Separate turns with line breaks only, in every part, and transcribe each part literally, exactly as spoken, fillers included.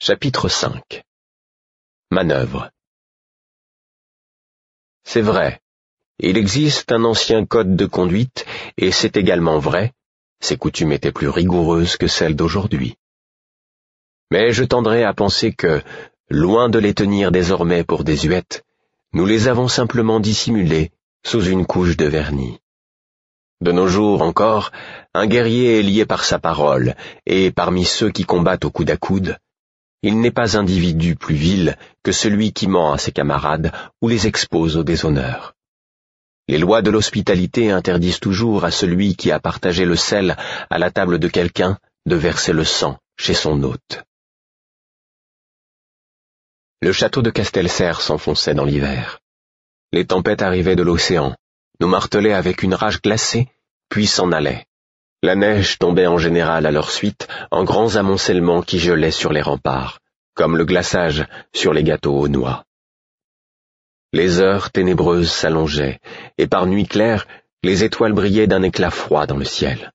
Chapitre cinq. Manœuvre. C'est vrai, il existe un ancien code de conduite, et c'est également vrai, ses coutumes étaient plus rigoureuses que celles d'aujourd'hui. Mais je tendrais à penser que, loin de les tenir désormais pour désuètes, nous les avons simplement dissimulées sous une couche de vernis. De nos jours encore, un guerrier est lié par sa parole, et parmi ceux qui combattent au coude à coude, il n'est pas individu plus vil que celui qui ment à ses camarades ou les expose au déshonneur. Les lois de l'hospitalité interdisent toujours à celui qui a partagé le sel à la table de quelqu'un de verser le sang chez son hôte. Le château de Castelserre s'enfonçait dans l'hiver. Les tempêtes arrivaient de l'océan, nous martelaient avec une rage glacée, puis s'en allaient. La neige tombait en général à leur suite en grands amoncellements qui gelaient sur les remparts, comme le glaçage sur les gâteaux aux noix. Les heures ténébreuses s'allongeaient, et par nuit claire, les étoiles brillaient d'un éclat froid dans le ciel.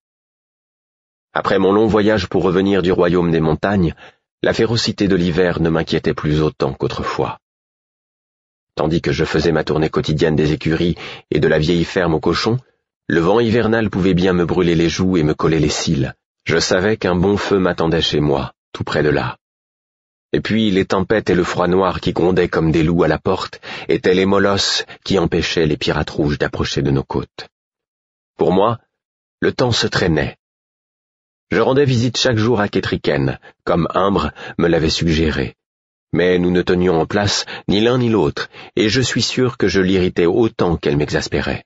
Après mon long voyage pour revenir du royaume des montagnes, la férocité de l'hiver ne m'inquiétait plus autant qu'autrefois. Tandis que je faisais ma tournée quotidienne des écuries et de la vieille ferme aux cochons, le vent hivernal pouvait bien me brûler les joues et me coller les cils. Je savais qu'un bon feu m'attendait chez moi, tout près de là. Et puis les tempêtes et le froid noir qui grondaient comme des loups à la porte étaient les molosses qui empêchaient les pirates rouges d'approcher de nos côtes. Pour moi, le temps se traînait. Je rendais visite chaque jour à Ketriken, comme Imbre me l'avait suggéré. Mais nous ne tenions en place ni l'un ni l'autre, et je suis sûr que je l'irritais autant qu'elle m'exaspérait.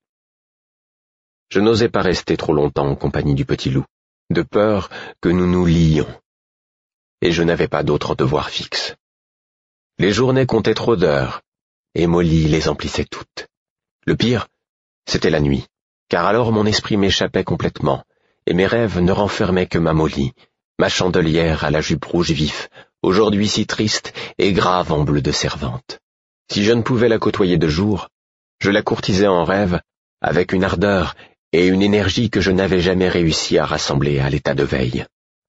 Je n'osais pas rester trop longtemps en compagnie du petit loup, de peur que nous nous liions. Et je n'avais pas d'autre devoir fixe. Les journées comptaient trop d'heures, et Molly les emplissait toutes. Le pire, c'était la nuit, car alors mon esprit m'échappait complètement, et mes rêves ne renfermaient que ma Molly, ma chandelière à la jupe rouge vif, aujourd'hui si triste et grave en bleu de servante. Si je ne pouvais la côtoyer de jour, je la courtisais en rêve, avec une ardeur et une énergie que je n'avais jamais réussi à rassembler à l'état de veille.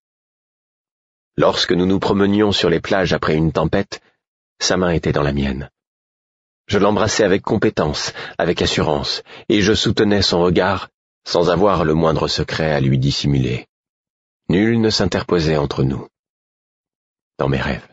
Lorsque nous nous promenions sur les plages après une tempête, sa main était dans la mienne. Je l'embrassais avec compétence, avec assurance, et je soutenais son regard sans avoir le moindre secret à lui dissimuler. Nul ne s'interposait entre nous. Dans mes rêves.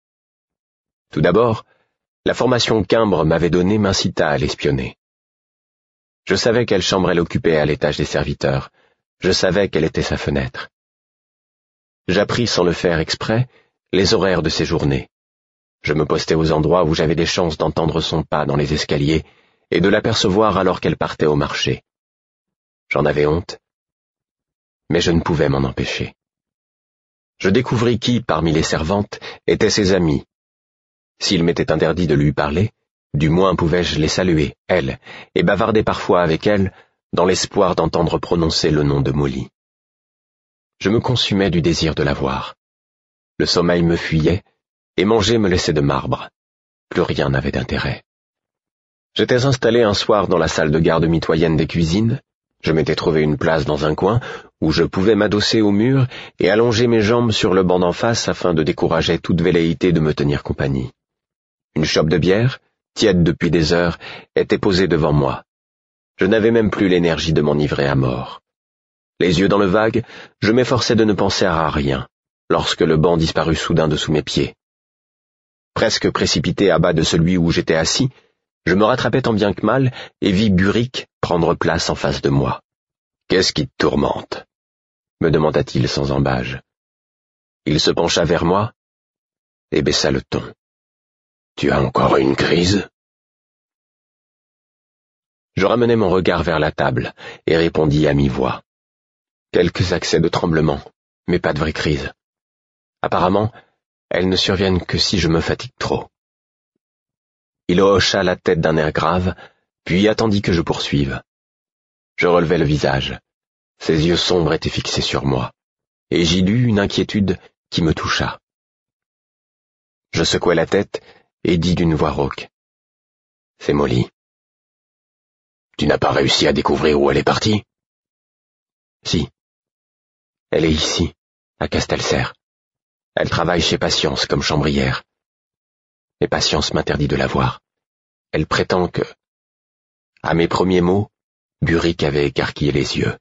Tout d'abord, la formation qu'Imbre m'avait donnée m'incita à l'espionner. Je savais quelle chambre elle occupait à l'étage des serviteurs. Je savais quelle était sa fenêtre. J'appris sans le faire exprès les horaires de ses journées. Je me postais aux endroits où j'avais des chances d'entendre son pas dans les escaliers et de l'apercevoir alors qu'elle partait au marché. J'en avais honte, mais je ne pouvais m'en empêcher. Je découvris qui, parmi les servantes, étaient ses amis. S'il m'était interdit de lui parler, du moins pouvais-je les saluer, elles, et bavarder parfois avec elles, dans l'espoir d'entendre prononcer le nom de Molly. Je me consumais du désir de la voir. Le sommeil me fuyait, et manger me laissait de marbre. Plus rien n'avait d'intérêt. J'étais installé un soir dans la salle de garde mitoyenne des cuisines. Je m'étais trouvé une place dans un coin, où je pouvais m'adosser au mur et allonger mes jambes sur le banc d'en face afin de décourager toute velléité de me tenir compagnie. Une chope de bière, tiède depuis des heures, était posée devant moi. Je n'avais même plus l'énergie de m'enivrer à mort. Les yeux dans le vague, je m'efforçais de ne penser à rien, lorsque le banc disparut soudain de sous mes pieds. Presque précipité à bas de celui où j'étais assis, je me rattrapais tant bien que mal et vis Burick prendre place en face de moi. « Qu'est-ce qui te tourmente ?» me demanda-t-il sans embâge. Il se pencha vers moi et baissa le ton. « Tu as encore une crise ?» Je ramenai mon regard vers la table et répondis à mi-voix. Quelques accès de tremblement, mais pas de vraie crise. Apparemment, elles ne surviennent que si je me fatigue trop. Il hocha la tête d'un air grave, puis attendit que je poursuive. Je relevai le visage. Ses yeux sombres étaient fixés sur moi, et j'y lus une inquiétude qui me toucha. Je secouai la tête et dis d'une voix rauque. « C'est Molly. »« Tu n'as pas réussi à découvrir où elle est partie ?»« Si. Elle est ici, à Castelserre. Elle travaille chez Patience comme chambrière. Mais Patience m'interdit de la voir. Elle prétend que... À mes premiers mots, Burick avait écarquillé les yeux.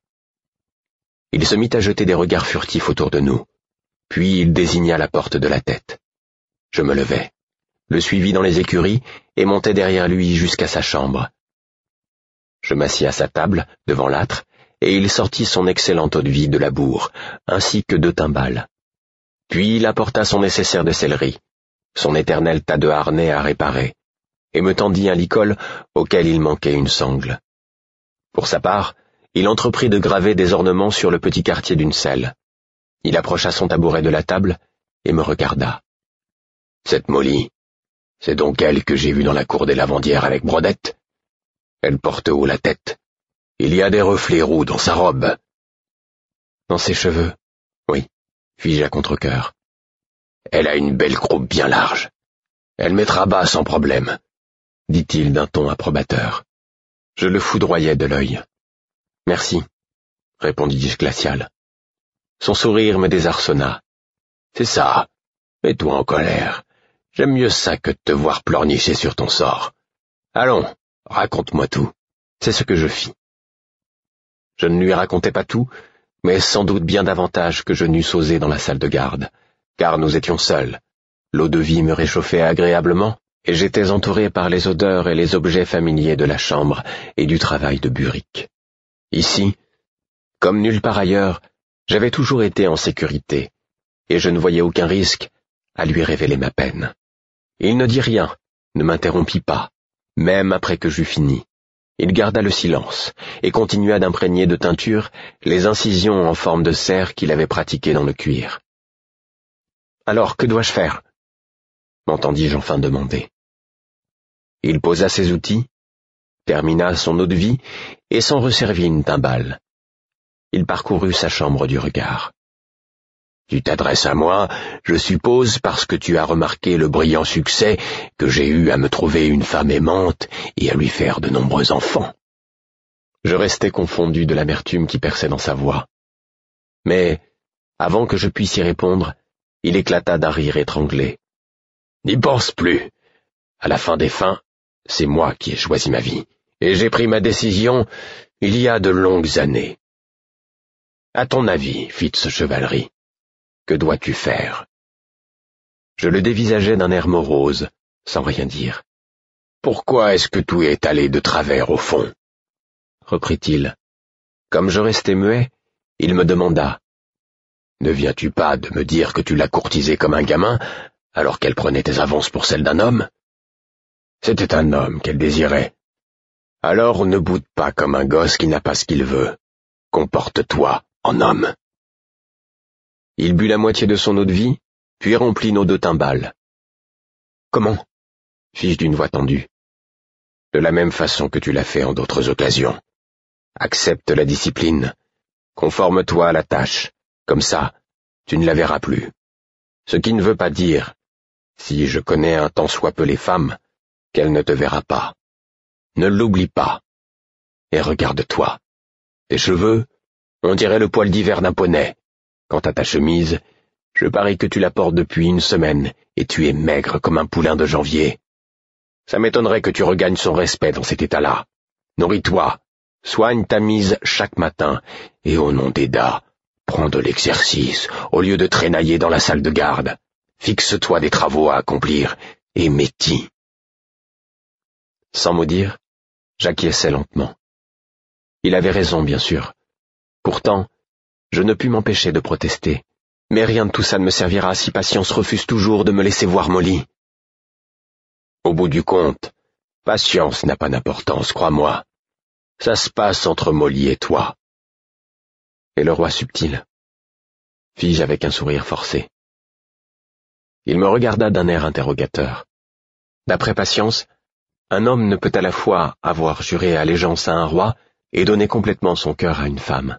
Il se mit à jeter des regards furtifs autour de nous, puis il désigna la porte de la tête. Je me levai, le suivis dans les écuries et montai derrière lui jusqu'à sa chambre. Je m'assis à sa table, devant l'âtre, et il sortit son excellente eau-de-vie de la bourre, ainsi que deux timbales. Puis il apporta son nécessaire de céleri, son éternel tas de harnais à réparer, et me tendit un licol auquel il manquait une sangle. Pour sa part, il entreprit de graver des ornements sur le petit quartier d'une selle. Il approcha son tabouret de la table et me regarda. « Cette Molly, c'est donc elle que j'ai vue dans la cour des lavandières avec Brodette? Elle porte haut la tête. Il y a des reflets roux dans sa robe. » « Dans ses cheveux, oui, fis-je à contre-cœur. »« Elle a une belle croupe bien large. Elle mettra bas sans problème, » dit-il d'un ton approbateur. Je le foudroyais de l'œil. « Merci, » répondis-je glacial. Son sourire me désarçonna. « C'est ça, mets-toi en colère. J'aime mieux ça que de te voir pleurnicher sur ton sort. Allons, raconte-moi tout. » C'est ce que je fis. Je ne lui racontais pas tout, mais sans doute bien davantage que je n'eusse osé dans la salle de garde, car nous étions seuls. L'eau-de-vie me réchauffait agréablement, et j'étais entouré par les odeurs et les objets familiers de la chambre et du travail de Burick. Ici, comme nulle part ailleurs, j'avais toujours été en sécurité, et je ne voyais aucun risque à lui révéler ma peine. Il ne dit rien, ne m'interrompit pas, même après que j'eus fini. Il garda le silence, et continua d'imprégner de teinture les incisions en forme de cerf qu'il avait pratiquées dans le cuir. « Alors, que dois-je faire » m'entendis-je enfin demander. Il posa ses outils, termina son eau-de-vie et s'en resservit une timbale. Il parcourut sa chambre du regard. « Tu t'adresses à moi, je suppose, parce que tu as remarqué le brillant succès que j'ai eu à me trouver une femme aimante et à lui faire de nombreux enfants. » Je restai confondu de l'amertume qui perçait dans sa voix. Mais, avant que je puisse y répondre, il éclata d'un rire étranglé. « N'y pense plus. À la fin des fins, c'est moi qui ai choisi ma vie, et j'ai pris ma décision il y a de longues années. À ton avis, Fitz-Chevalerie, que dois-tu faire ?» Je le dévisageai d'un air morose, sans rien dire. « Pourquoi est-ce que tout est allé de travers au fond ?» reprit-il. Comme je restais muet, il me demanda. « Ne viens-tu pas de me dire que tu l'as courtisée comme un gamin, alors qu'elle prenait tes avances pour celles d'un homme? C'était un homme qu'elle désirait. Alors ne boude pas comme un gosse qui n'a pas ce qu'il veut. Comporte-toi en homme. » Il but la moitié de son eau-de-vie, puis remplit nos deux timbales. « Comment » fis-je d'une voix tendue. « De la même façon que tu l'as fait en d'autres occasions. Accepte la discipline. Conforme-toi à la tâche. Comme ça, tu ne la verras plus. Ce qui ne veut pas dire, si je connais un tant soit peu les femmes, qu'elle ne te verra pas. Ne l'oublie pas. Et regarde-toi. Tes cheveux, on dirait le poil d'hiver d'un poney. Quant à ta chemise, je parie que tu la portes depuis une semaine et tu es maigre comme un poulain de janvier. Ça m'étonnerait que tu regagnes son respect dans cet état-là. Nourris-toi, soigne ta mise chaque matin, et au nom d'Eda, prends de l'exercice au lieu de traînailler dans la salle de garde. Fixe-toi des travaux à accomplir et métis. » Sans mot dire, j'acquiesçai lentement. Il avait raison, bien sûr. Pourtant, je ne pus m'empêcher de protester. Mais rien de tout ça ne me servira si Patience refuse toujours de me laisser voir Molly. Au bout du compte, Patience n'a pas d'importance, crois-moi. Ça se passe entre Molly et toi. Et le roi subtil, fis-je avec un sourire forcé. Il me regarda d'un air interrogateur. D'après Patience, un homme ne peut à la fois avoir juré allégeance à un roi et donner complètement son cœur à une femme.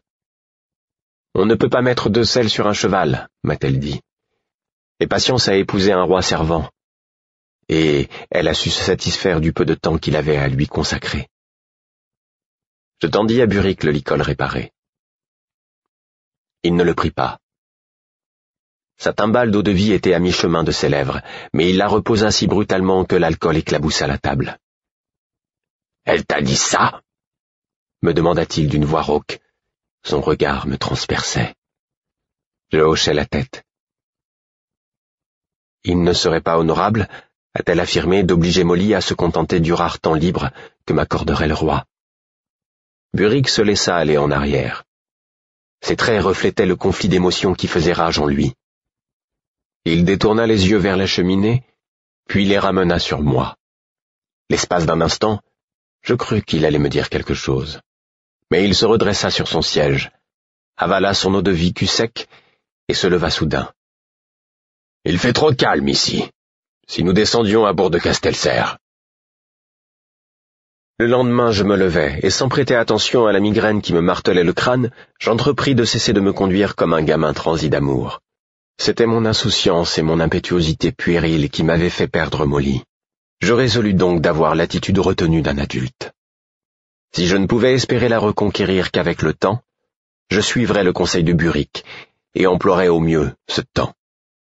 On ne peut pas mettre deux selles sur un cheval, m'a-t-elle dit. Et Patience a épousé un roi servant, et elle a su se satisfaire du peu de temps qu'il avait à lui consacrer. Je tendis à Burick le licol réparé. Il ne le prit pas. Sa timbale d'eau-de-vie était à mi-chemin de ses lèvres, mais il la reposa si brutalement que l'alcool éclaboussa la table. « Elle t'a dit ça ?» me demanda-t-il d'une voix rauque. Son regard me transperçait. Je hochai la tête. « Il ne serait pas honorable, a-t-elle affirmé, d'obliger Molly à se contenter du rare temps libre que m'accorderait le roi. » Burick se laissa aller en arrière. Ses traits reflétaient le conflit d'émotions qui faisait rage en lui. Il détourna les yeux vers la cheminée, puis les ramena sur moi. L'espace d'un instant, je crus qu'il allait me dire quelque chose. Mais il se redressa sur son siège, avala son eau-de-vie cul sec et se leva soudain. « Il fait trop calme ici. Si nous descendions à bord de Castelserre. » Le lendemain, je me levai, et sans prêter attention à la migraine qui me martelait le crâne, j'entrepris de cesser de me conduire comme un gamin transi d'amour. C'était mon insouciance et mon impétuosité puérile qui m'avaient fait perdre Molly. Je résolus donc d'avoir l'attitude retenue d'un adulte. Si je ne pouvais espérer la reconquérir qu'avec le temps, je suivrais le conseil de Burick et emploierais au mieux ce temps.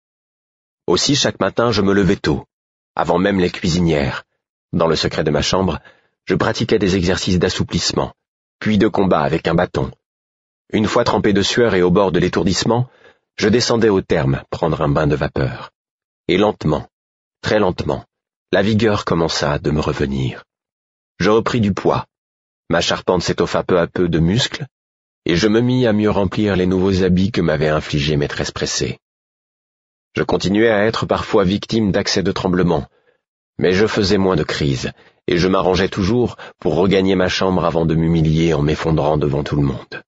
Aussi, chaque matin, je me levais tôt, avant même les cuisinières. Dans le secret de ma chambre, je pratiquais des exercices d'assouplissement, puis de combat avec un bâton. Une fois trempé de sueur et au bord de l'étourdissement, je descendais au terme prendre un bain de vapeur. Et lentement, très lentement, la vigueur commença de me revenir. Je repris du poids, ma charpente s'étoffa peu à peu de muscles, et je me mis à mieux remplir les nouveaux habits que m'avait infligés maîtresse pressée. Je continuais à être parfois victime d'accès de tremblement, mais je faisais moins de crises, et je m'arrangeais toujours pour regagner ma chambre avant de m'humilier en m'effondrant devant tout le monde.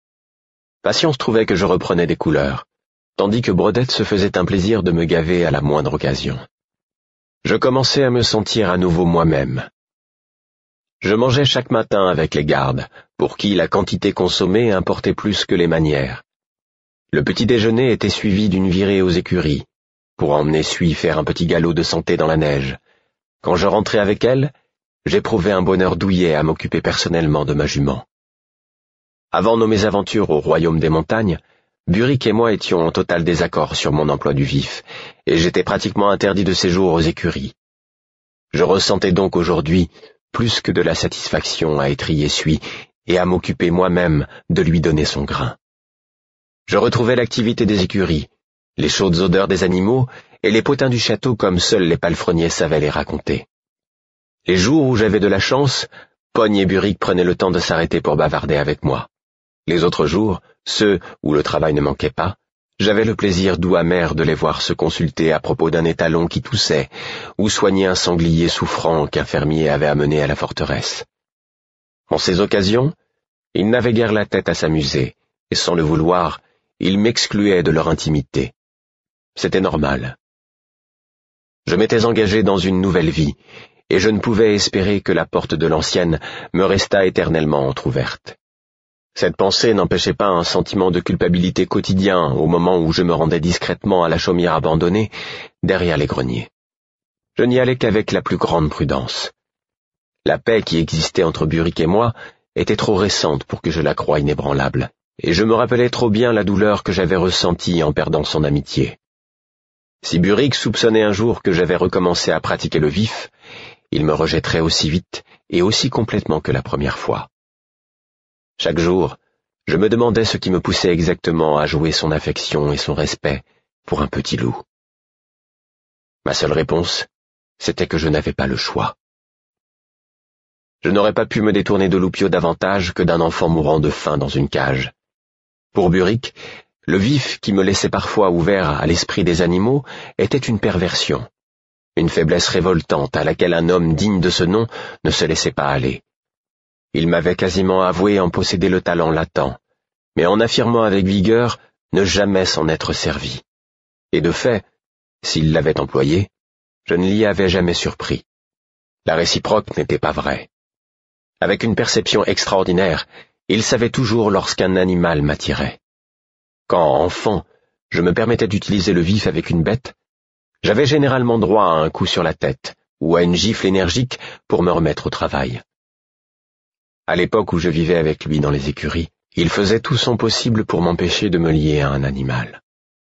Patience trouvait que je reprenais des couleurs, tandis que Brodette se faisait un plaisir de me gaver à la moindre occasion. Je commençais à me sentir à nouveau moi-même. Je mangeais chaque matin avec les gardes, pour qui la quantité consommée importait plus que les manières. Le petit déjeuner était suivi d'une virée aux écuries, pour emmener Suie faire un petit galop de santé dans la neige. Quand je rentrais avec elle, j'éprouvais un bonheur douillet à m'occuper personnellement de ma jument. Avant nos mésaventures au royaume des montagnes, Burick et moi étions en total désaccord sur mon emploi du vif, et j'étais pratiquement interdit de séjour aux écuries. Je ressentais donc aujourd'hui plus que de la satisfaction à étriller Suie et à m'occuper moi-même de lui donner son grain. Je retrouvais l'activité des écuries, les chaudes odeurs des animaux et les potins du château comme seuls les palefreniers savaient les raconter. Les jours où j'avais de la chance, Pogne et Burick prenaient le temps de s'arrêter pour bavarder avec moi. Les autres jours, ceux où le travail ne manquait pas, j'avais le plaisir doux amer de les voir se consulter à propos d'un étalon qui toussait, ou soigner un sanglier souffrant qu'un fermier avait amené à la forteresse. En ces occasions, ils n'avaient guère la tête à s'amuser, et sans le vouloir, ils m'excluaient de leur intimité. C'était normal. Je m'étais engagé dans une nouvelle vie, et je ne pouvais espérer que la porte de l'ancienne me restât éternellement entr'ouverte. Cette pensée n'empêchait pas un sentiment de culpabilité quotidien au moment où je me rendais discrètement à la chaumière abandonnée, derrière les greniers. Je n'y allais qu'avec la plus grande prudence. La paix qui existait entre Burick et moi était trop récente pour que je la croie inébranlable, et je me rappelais trop bien la douleur que j'avais ressentie en perdant son amitié. Si Burick soupçonnait un jour que j'avais recommencé à pratiquer le vif, il me rejetterait aussi vite et aussi complètement que la première fois. Chaque jour, je me demandais ce qui me poussait exactement à jouer son affection et son respect pour un petit loup. Ma seule réponse, c'était que je n'avais pas le choix. Je n'aurais pas pu me détourner de Loupio davantage que d'un enfant mourant de faim dans une cage. Pour Burick, le vif qui me laissait parfois ouvert à l'esprit des animaux était une perversion, une faiblesse révoltante à laquelle un homme digne de ce nom ne se laissait pas aller. Il m'avait quasiment avoué en posséder le talent latent, mais en affirmant avec vigueur ne jamais s'en être servi. Et de fait, s'il l'avait employé, je ne l'y avais jamais surpris. La réciproque n'était pas vraie. Avec une perception extraordinaire, il savait toujours lorsqu'un animal m'attirait. Quand, enfant, je me permettais d'utiliser le vif avec une bête, j'avais généralement droit à un coup sur la tête ou à une gifle énergique pour me remettre au travail. À l'époque où je vivais avec lui dans les écuries, il faisait tout son possible pour m'empêcher de me lier à un animal.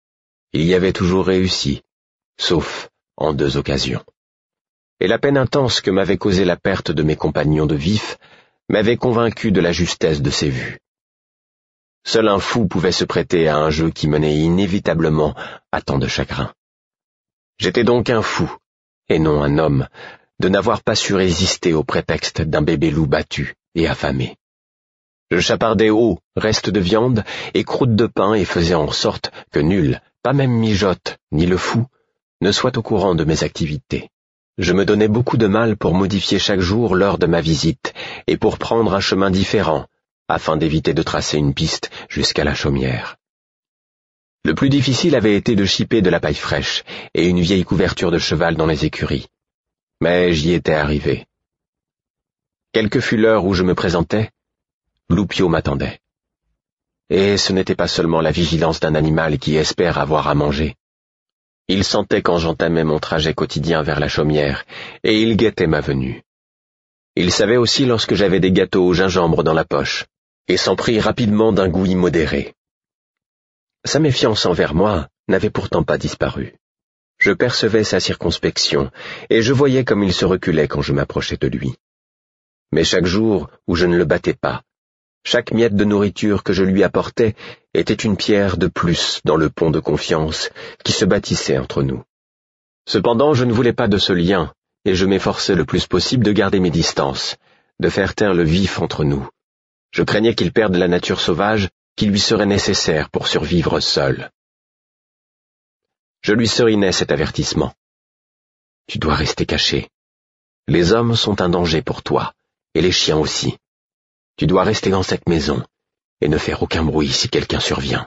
il y avait toujours réussi, sauf en deux occasions. Et la peine intense que m'avait causée la perte de mes compagnons de vif m'avait convaincu de la justesse de ses vues. Seul un fou pouvait se prêter à un jeu qui menait inévitablement à tant de chagrin. J'étais donc un fou, et non un homme, de n'avoir pas su résister au prétexte d'un bébé loup battu et affamé. Je chapardais haut, reste de viande et croûte de pain et faisais en sorte que nul, pas même Mijotte, ni le fou, ne soit au courant de mes activités. Je me donnais beaucoup de mal pour modifier chaque jour l'heure de ma visite et pour prendre un chemin différent, afin d'éviter de tracer une piste jusqu'à la chaumière. Le plus difficile avait été de chiper de la paille fraîche et une vieille couverture de cheval dans les écuries. Mais j'y étais arrivé. Quelle que fût l'heure où je me présentais, Loupio m'attendait. Et ce n'était pas seulement la vigilance d'un animal qui espère avoir à manger. Il sentait quand j'entamais mon trajet quotidien vers la chaumière, et il guettait ma venue. Il savait aussi lorsque j'avais des gâteaux au gingembre dans la poche, et s'en prit rapidement d'un goût immodéré. Sa méfiance envers moi n'avait pourtant pas disparu. Je percevais sa circonspection, et je voyais comme il se reculait quand je m'approchais de lui. Mais chaque jour où je ne le battais pas, chaque miette de nourriture que je lui apportais était une pierre de plus dans le pont de confiance qui se bâtissait entre nous. Cependant, je ne voulais pas de ce lien, et je m'efforçais le plus possible de garder mes distances, de faire taire le vif entre nous. Je craignais qu'il perde la nature sauvage qui lui serait nécessaire pour survivre seul. Je lui serinais cet avertissement. Tu dois rester caché. Les hommes sont un danger pour toi, et les chiens aussi. Tu dois rester dans cette maison, et ne faire aucun bruit si quelqu'un survient.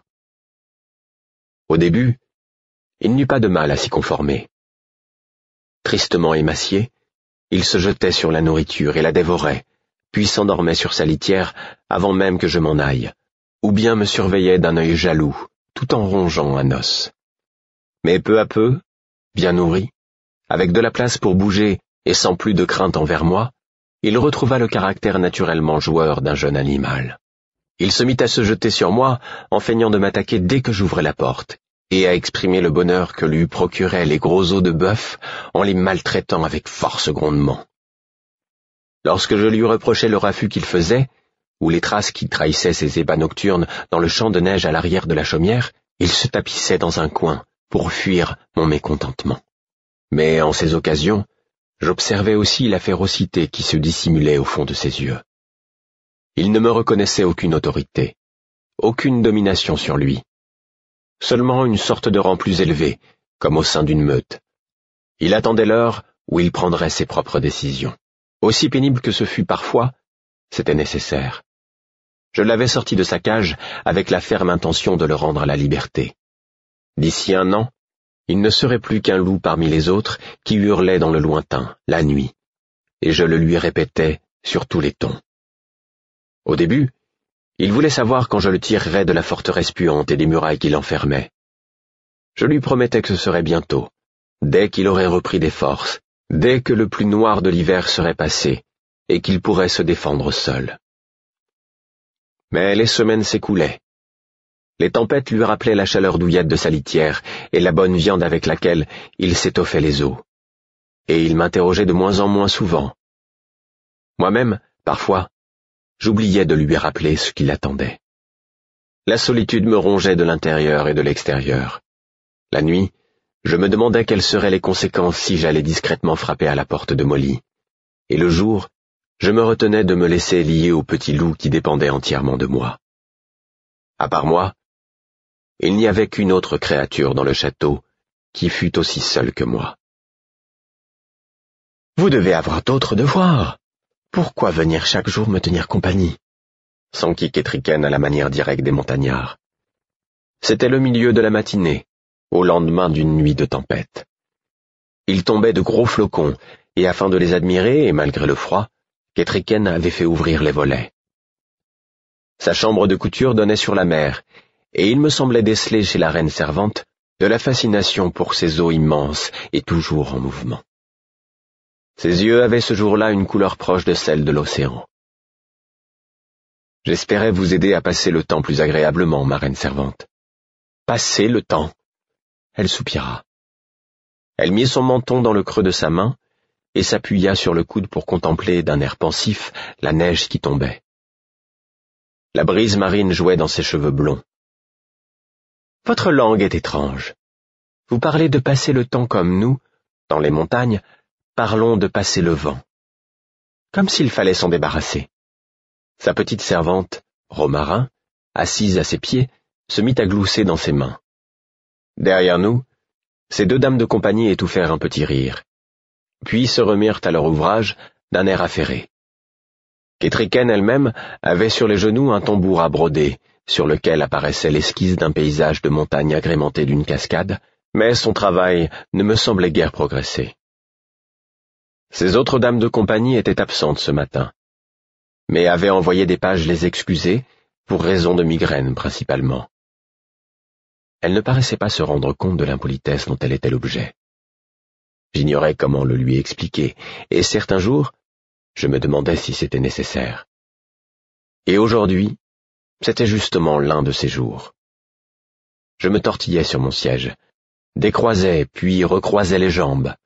Au début, il n'eut pas de mal à s'y conformer. Tristement émacié, il se jetait sur la nourriture et la dévorait, puis s'endormait sur sa litière avant même que je m'en aille, ou bien me surveillait d'un œil jaloux, tout en rongeant un os. Mais peu à peu, bien nourri, avec de la place pour bouger et sans plus de crainte envers moi, il retrouva le caractère naturellement joueur d'un jeune animal. Il se mit à se jeter sur moi en feignant de m'attaquer dès que j'ouvrais la porte, et à exprimer le bonheur que lui procuraient les gros os de bœuf en les maltraitant avec force grondement. Lorsque je lui reprochais le raffut qu'il faisait, ou les traces qui trahissaient ses ébats nocturnes dans le champ de neige à l'arrière de la chaumière, il se tapissait dans un coin pour fuir mon mécontentement. Mais en ces occasions, j'observais aussi la férocité qui se dissimulait au fond de ses yeux. Il ne me reconnaissait aucune autorité, aucune domination sur lui, seulement une sorte de rang plus élevé, comme au sein d'une meute. Il attendait l'heure où il prendrait ses propres décisions. Aussi pénible que ce fût parfois, c'était nécessaire. Je l'avais sorti de sa cage avec la ferme intention de le rendre à la liberté. D'ici un an, il ne serait plus qu'un loup parmi les autres qui hurlait dans le lointain, la nuit, et je le lui répétais sur tous les tons. Au début, il voulait savoir quand je le tirerais de la forteresse puante et des murailles qui l'enfermaient. Je lui promettais que ce serait bientôt, dès qu'il aurait repris des forces, dès que le plus noir de l'hiver serait passé, et qu'il pourrait se défendre seul. Mais les semaines s'écoulaient. Les tempêtes lui rappelaient la chaleur douillette de sa litière et la bonne viande avec laquelle il s'étoffait les os. Et il m'interrogeait de moins en moins souvent. Moi-même, parfois, j'oubliais de lui rappeler ce qui l'attendait. La solitude me rongeait de l'intérieur et de l'extérieur. La nuit, je me demandais quelles seraient les conséquences si j'allais discrètement frapper à la porte de Molly. Et le jour, je me retenais de me laisser lier au petit loup qui dépendait entièrement de moi. À part moi, il n'y avait qu'une autre créature dans le château qui fût aussi seule que moi. « Vous devez avoir d'autres devoirs. Pourquoi venir chaque jour me tenir compagnie ?» s'enquit Kétriken à la manière directe des montagnards. C'était le milieu de la matinée, au lendemain d'une nuit de tempête. Il tombait de gros flocons, et afin de les admirer, et malgré le froid, Kétriken avait fait ouvrir les volets. Sa chambre de couture donnait sur la mer, et il me semblait déceler chez la reine servante de la fascination pour ces eaux immenses et toujours en mouvement. Ses yeux avaient ce jour-là une couleur proche de celle de l'océan. « J'espérais vous aider à passer le temps plus agréablement, ma reine servante. »« Passer le temps » elle soupira. Elle mit son menton dans le creux de sa main et s'appuya sur le coude pour contempler d'un air pensif la neige qui tombait. La brise marine jouait dans ses cheveux blonds. « Votre langue est étrange. Vous parlez de passer le temps comme nous, dans les montagnes, parlons de passer le vent. Comme s'il fallait s'en débarrasser. » Sa petite servante, Romarin, assise à ses pieds, se mit à glousser dans ses mains. Derrière nous, ces deux dames de compagnie étouffèrent un petit rire, puis se remirent à leur ouvrage d'un air affairé. Kétriken elle-même avait sur les genoux un tambour à broder, sur lequel apparaissait l'esquisse d'un paysage de montagne agrémenté d'une cascade, mais son travail ne me semblait guère progresser. Ces autres dames de compagnie étaient absentes ce matin, mais avaient envoyé des pages les excuser, pour raison de migraine principalement. Elle ne paraissait pas se rendre compte de l'impolitesse dont elle était l'objet. J'ignorais comment le lui expliquer, et certains jours, je me demandais si c'était nécessaire. Et aujourd'hui, c'était justement l'un de ces jours. Je me tortillais sur mon siège, décroisais puis recroisais les jambes.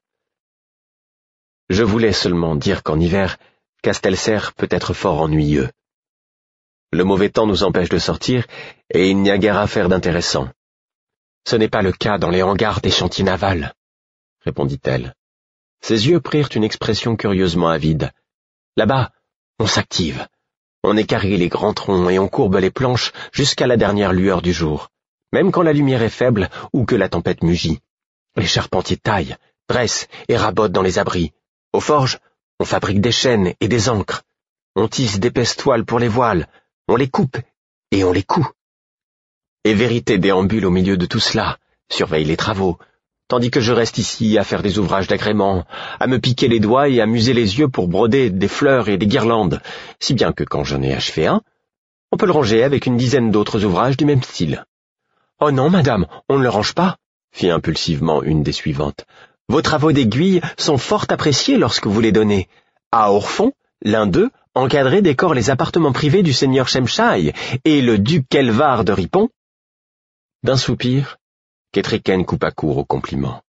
Je voulais seulement dire qu'en hiver, Castelserre peut être fort ennuyeux. Le mauvais temps nous empêche de sortir, et il n'y a guère à faire d'intéressant. Ce n'est pas le cas dans les hangars des chantiers navals, répondit-elle. Ses yeux prirent une expression curieusement avide. Là-bas, on s'active. On équarrit les grands troncs et on courbe les planches jusqu'à la dernière lueur du jour, même quand la lumière est faible ou que la tempête mugit. Les charpentiers taillent, dressent et rabotent dans les abris. Aux forges, on fabrique des chaînes et des ancres. On tisse d'épaisses toiles pour les voiles. On les coupe et on les coud. Et Vérité déambule au milieu de tout cela, surveille les travaux, tandis que je reste ici à faire des ouvrages d'agrément, à me piquer les doigts et à muser les yeux pour broder des fleurs et des guirlandes, si bien que quand j'en ai achevé un, on peut le ranger avec une dizaine d'autres ouvrages du même style. « Oh non, madame, on ne le range pas !» fit impulsivement une des suivantes. « Vos travaux d'aiguille sont fort appréciés lorsque vous les donnez. À Orfond, l'un d'eux encadrait décore les appartements privés du seigneur Shemshai et le duc Kelvar de Ripon. » D'un soupir, Kétriken coupa court au compliment.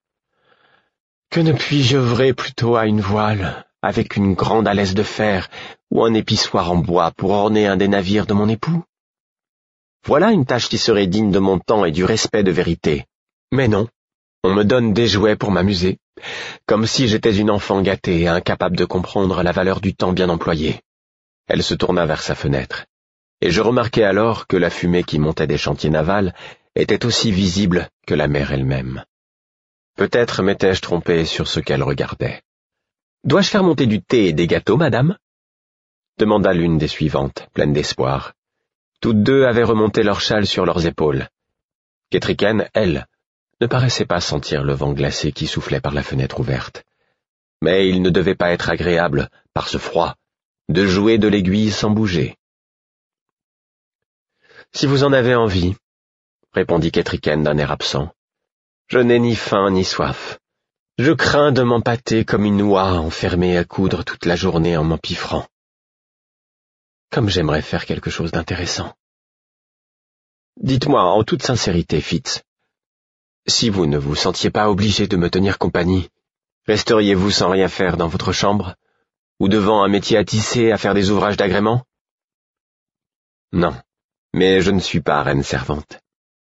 « Que ne puis-je œuvrer plutôt à une voile, avec une grande alèse de fer ou un épissoir en bois pour orner un des navires de mon époux? Voilà une tâche qui serait digne de mon temps et du respect de Vérité. Mais non, on me donne des jouets pour m'amuser, comme si j'étais une enfant gâtée et incapable de comprendre la valeur du temps bien employé. » Elle se tourna vers sa fenêtre, et je remarquai alors que la fumée qui montait des chantiers navals était aussi visible que la mer elle-même. Peut-être m'étais-je trompé sur ce qu'elle regardait. « Dois-je faire monter du thé et des gâteaux, madame ?» demanda l'une des suivantes, pleine d'espoir. Toutes deux avaient remonté leurs châles sur leurs épaules. Kétriken, elle, ne paraissait pas sentir le vent glacé qui soufflait par la fenêtre ouverte. Mais il ne devait pas être agréable, par ce froid, de jouer de l'aiguille sans bouger. « Si vous en avez envie, » répondit Kétriken d'un air absent. « Je n'ai ni faim ni soif. Je crains de m'empâter comme une oie enfermée à coudre toute la journée en m'empiffrant. Comme j'aimerais faire quelque chose d'intéressant. Dites-moi en toute sincérité, Fitz, si vous ne vous sentiez pas obligé de me tenir compagnie, resteriez-vous sans rien faire dans votre chambre, ou devant un métier à tisser à faire des ouvrages d'agrément? Non, mais je ne suis pas reine servante.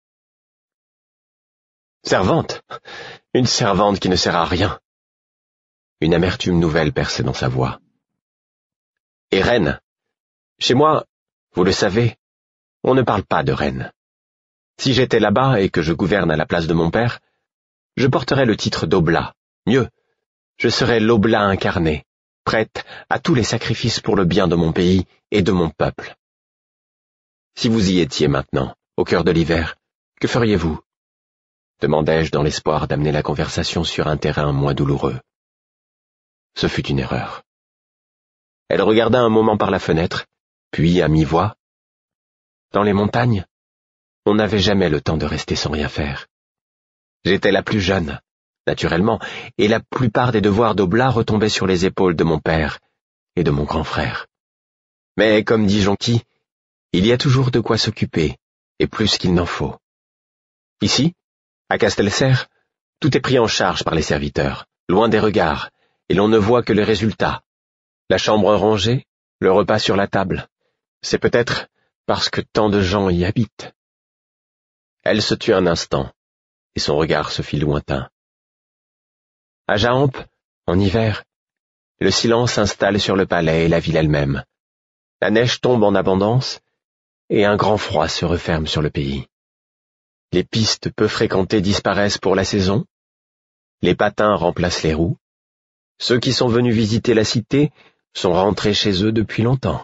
Servante? Une servante qui ne sert à rien. Une amertume nouvelle perçait dans sa voix. Et reine? Chez moi, vous le savez, on ne parle pas de reine. Si j'étais là-bas et que je gouverne à la place de mon père, je porterais le titre d'oblat. Mieux, je serais l'oblat incarné, prête à tous les sacrifices pour le bien de mon pays et de mon peuple. Si vous y étiez maintenant, au cœur de l'hiver, que feriez-vous? Demandai-je dans l'espoir d'amener la conversation sur un terrain moins douloureux. Ce fut une erreur. Elle regarda un moment par la fenêtre, puis à mi-voix. Dans les montagnes, on n'avait jamais le temps de rester sans rien faire. J'étais la plus jeune, naturellement, et la plupart des devoirs d'oblat retombaient sur les épaules de mon père et de mon grand frère. Mais, comme dit Jonqui, il y a toujours de quoi s'occuper, et plus qu'il n'en faut. Ici, À Castelser, tout est pris en charge par les serviteurs, loin des regards, et l'on ne voit que les résultats. La chambre rangée, le repas sur la table. C'est peut-être parce que tant de gens y habitent. Elle se tut un instant, et son regard se fit lointain. À Jaamp, en hiver, le silence s'installe sur le palais et la ville elle-même. La neige tombe en abondance, et un grand froid se referme sur le pays. Les pistes peu fréquentées disparaissent pour la saison, les patins remplacent les roues, ceux qui sont venus visiter la cité sont rentrés chez eux depuis longtemps.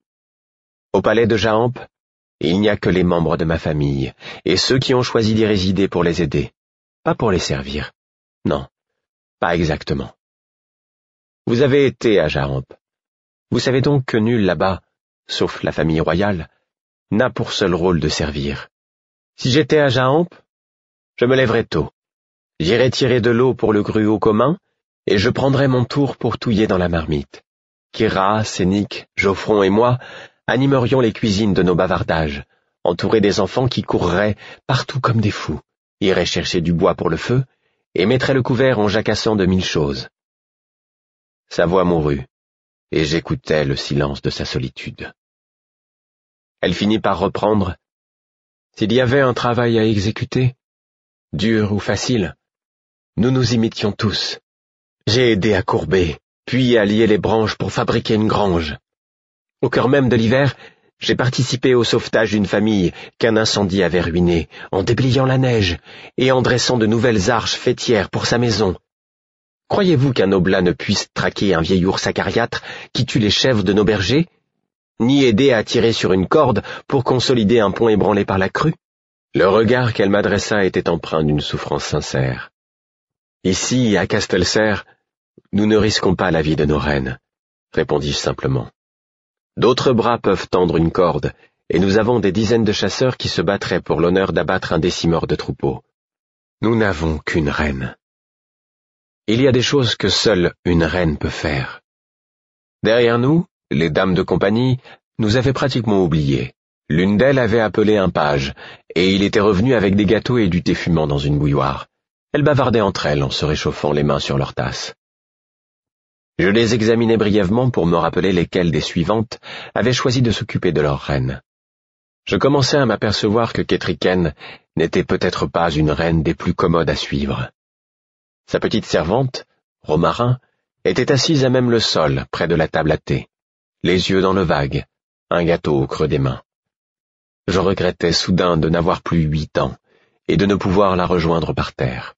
Au palais de Jaamp, il n'y a que les membres de ma famille, et ceux qui ont choisi d'y résider pour les aider, pas pour les servir. Non, pas exactement. Vous avez été à Jaamp. Vous savez donc que nul là-bas, sauf la famille royale, n'a pour seul rôle de servir. Si j'étais à Jaamp, je me lèverais tôt. J'irais tirer de l'eau pour le gruau commun, et je prendrais mon tour pour touiller dans la marmite. Kira, Sénic, Geoffron et moi animerions les cuisines de nos bavardages, entourés des enfants qui courraient partout comme des fous, iraient chercher du bois pour le feu, et mettraient le couvert en jacassant de mille choses. Sa voix mourut, et j'écoutais le silence de sa solitude. Elle finit par reprendre. S'il y avait un travail à exécuter, dur ou facile, nous nous y mettions tous. J'ai aidé à courber, puis à lier les branches pour fabriquer une grange. Au cœur même de l'hiver, j'ai participé au sauvetage d'une famille qu'un incendie avait ruinée, en déblayant la neige et en dressant de nouvelles arches faîtières pour sa maison. Croyez-vous qu'un oblat ne puisse traquer un vieil ours acariâtre qui tue les chèvres de nos bergers, ni aider à tirer sur une corde pour consolider un pont ébranlé par la crue? Le regard qu'elle m'adressa était empreint d'une souffrance sincère. Ici, à Castelser, nous ne risquons pas la vie de nos reines, répondis-je simplement. D'autres bras peuvent tendre une corde, et nous avons des dizaines de chasseurs qui se battraient pour l'honneur d'abattre un décimeur de troupeau. Nous n'avons qu'une reine. Il y a des choses que seule une reine peut faire. Derrière nous, les dames de compagnie nous avaient pratiquement oubliés. L'une d'elles avait appelé un page, et il était revenu avec des gâteaux et du thé fumant dans une bouilloire. Elles bavardaient entre elles en se réchauffant les mains sur leurs tasses. Je les examinai brièvement pour me rappeler lesquelles des suivantes avaient choisi de s'occuper de leur reine. Je commençais à m'apercevoir que Kétriken n'était peut-être pas une reine des plus commodes à suivre. Sa petite servante, Romarin, était assise à même le sol, près de la table à thé, les yeux dans le vague, un gâteau au creux des mains. Je regrettais soudain de n'avoir plus huit ans et de ne pouvoir la rejoindre par terre.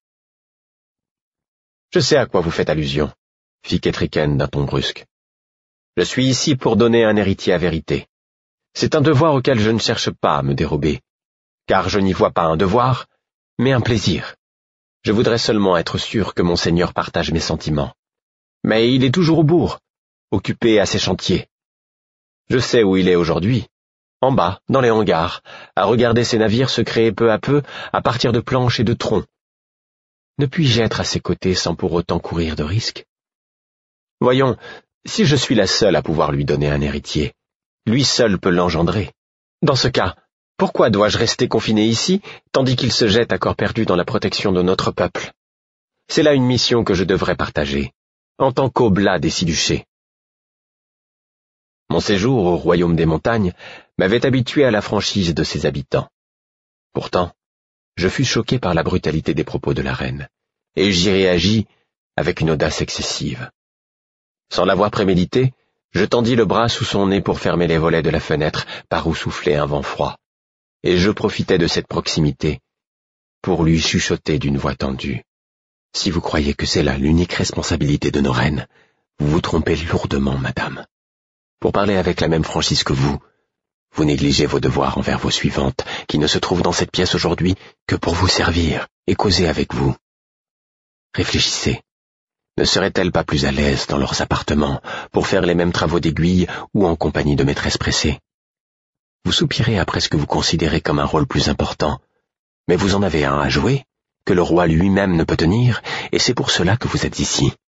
« Je sais à quoi vous faites allusion, » fit Kétriken d'un ton brusque. « Je suis ici pour donner un héritier à vérité. C'est un devoir auquel je ne cherche pas à me dérober, car je n'y vois pas un devoir, mais un plaisir. Je voudrais seulement être sûr que mon seigneur partage mes sentiments. Mais il est toujours au bourg, occupé à ses chantiers. Je sais où il est aujourd'hui, en bas, dans les hangars, à regarder ses navires se créer peu à peu à partir de planches et de troncs. Ne puis-je être à ses côtés sans pour autant courir de risques? Voyons, si je suis la seule à pouvoir lui donner un héritier, lui seul peut l'engendrer. Dans ce cas, pourquoi dois-je rester confiné ici, tandis qu'il se jette à corps perdu dans la protection de notre peuple? C'est là une mission que je devrais partager, en tant qu'oblat des six duchés. Mon séjour au royaume des montagnes m'avait habitué à la franchise de ses habitants. Pourtant, je fus choqué par la brutalité des propos de la reine, et j'y réagis avec une audace excessive. Sans l'avoir prémédité, je tendis le bras sous son nez pour fermer les volets de la fenêtre par où soufflait un vent froid, et je profitais de cette proximité pour lui chuchoter d'une voix tendue. « Si vous croyez que c'est là l'unique responsabilité de nos reines, vous vous trompez lourdement, madame. Pour parler avec la même franchise que vous, vous négligez vos devoirs envers vos suivantes, qui ne se trouvent dans cette pièce aujourd'hui que pour vous servir et causer avec vous. Réfléchissez. Ne seraient-elles pas plus à l'aise dans leurs appartements pour faire les mêmes travaux d'aiguille ou en compagnie de maîtresses pressées? Vous soupirez après ce que vous considérez comme un rôle plus important, mais vous en avez un à jouer, que le roi lui-même ne peut tenir, et c'est pour cela que vous êtes ici.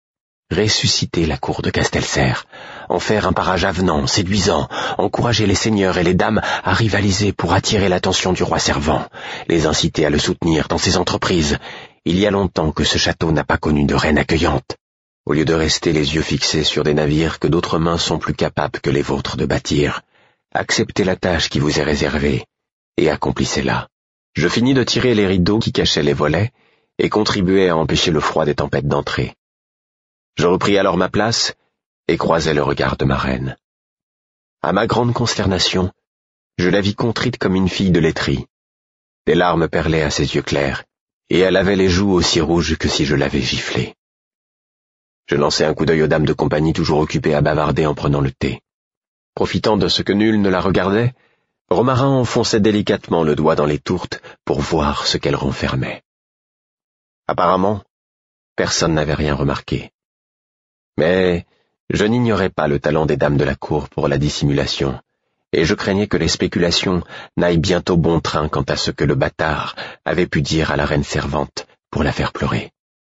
ressusciter la cour de Castelcer, en faire un parage avenant, séduisant, encourager les seigneurs et les dames à rivaliser pour attirer l'attention du roi servant, les inciter à le soutenir dans ses entreprises. Il y a longtemps que ce château n'a pas connu de reine accueillante. Au lieu de rester les yeux fixés sur des navires que d'autres mains sont plus capables que les vôtres de bâtir, acceptez la tâche qui vous est réservée et accomplissez-la. Je finis de tirer les rideaux qui cachaient les volets et contribuais à empêcher le froid des tempêtes d'entrer. Je repris alors ma place et croisai le regard de ma reine. À ma grande consternation, je la vis contrite comme une fille de laiterie. Des larmes perlaient à ses yeux clairs, et elle avait les joues aussi rouges que si je l'avais giflée. Je lançai un coup d'œil aux dames de compagnie toujours occupées à bavarder en prenant le thé. Profitant de ce que nul ne la regardait, Romarin enfonçait délicatement le doigt dans les tourtes pour voir ce qu'elle renfermait. Apparemment, personne n'avait rien remarqué. Mais je n'ignorais pas le talent des dames de la cour pour la dissimulation, et je craignais que les spéculations n'aillent bientôt bon train quant à ce que le bâtard avait pu dire à la reine servante pour la faire pleurer.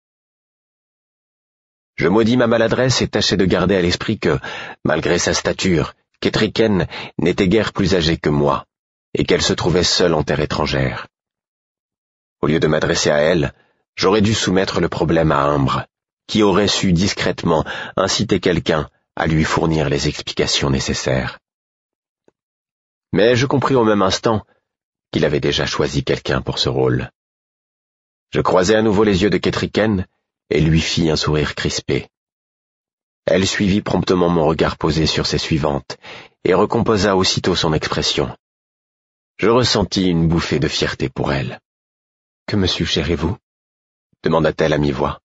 Je maudis ma maladresse et tâchai de garder à l'esprit que, malgré sa stature, Kettricken n'était guère plus âgée que moi, et qu'elle se trouvait seule en terre étrangère. Au lieu de m'adresser à elle, j'aurais dû soumettre le problème à Imbre, qui aurait su discrètement inciter quelqu'un à lui fournir les explications nécessaires. Mais je compris au même instant qu'il avait déjà choisi quelqu'un pour ce rôle. Je croisai à nouveau les yeux de Kettricken et lui fis un sourire crispé. Elle suivit promptement mon regard posé sur ses suivantes et recomposa aussitôt son expression. Je ressentis une bouffée de fierté pour elle. « Que me suggérez-vous » demanda-t-elle à mi-voix.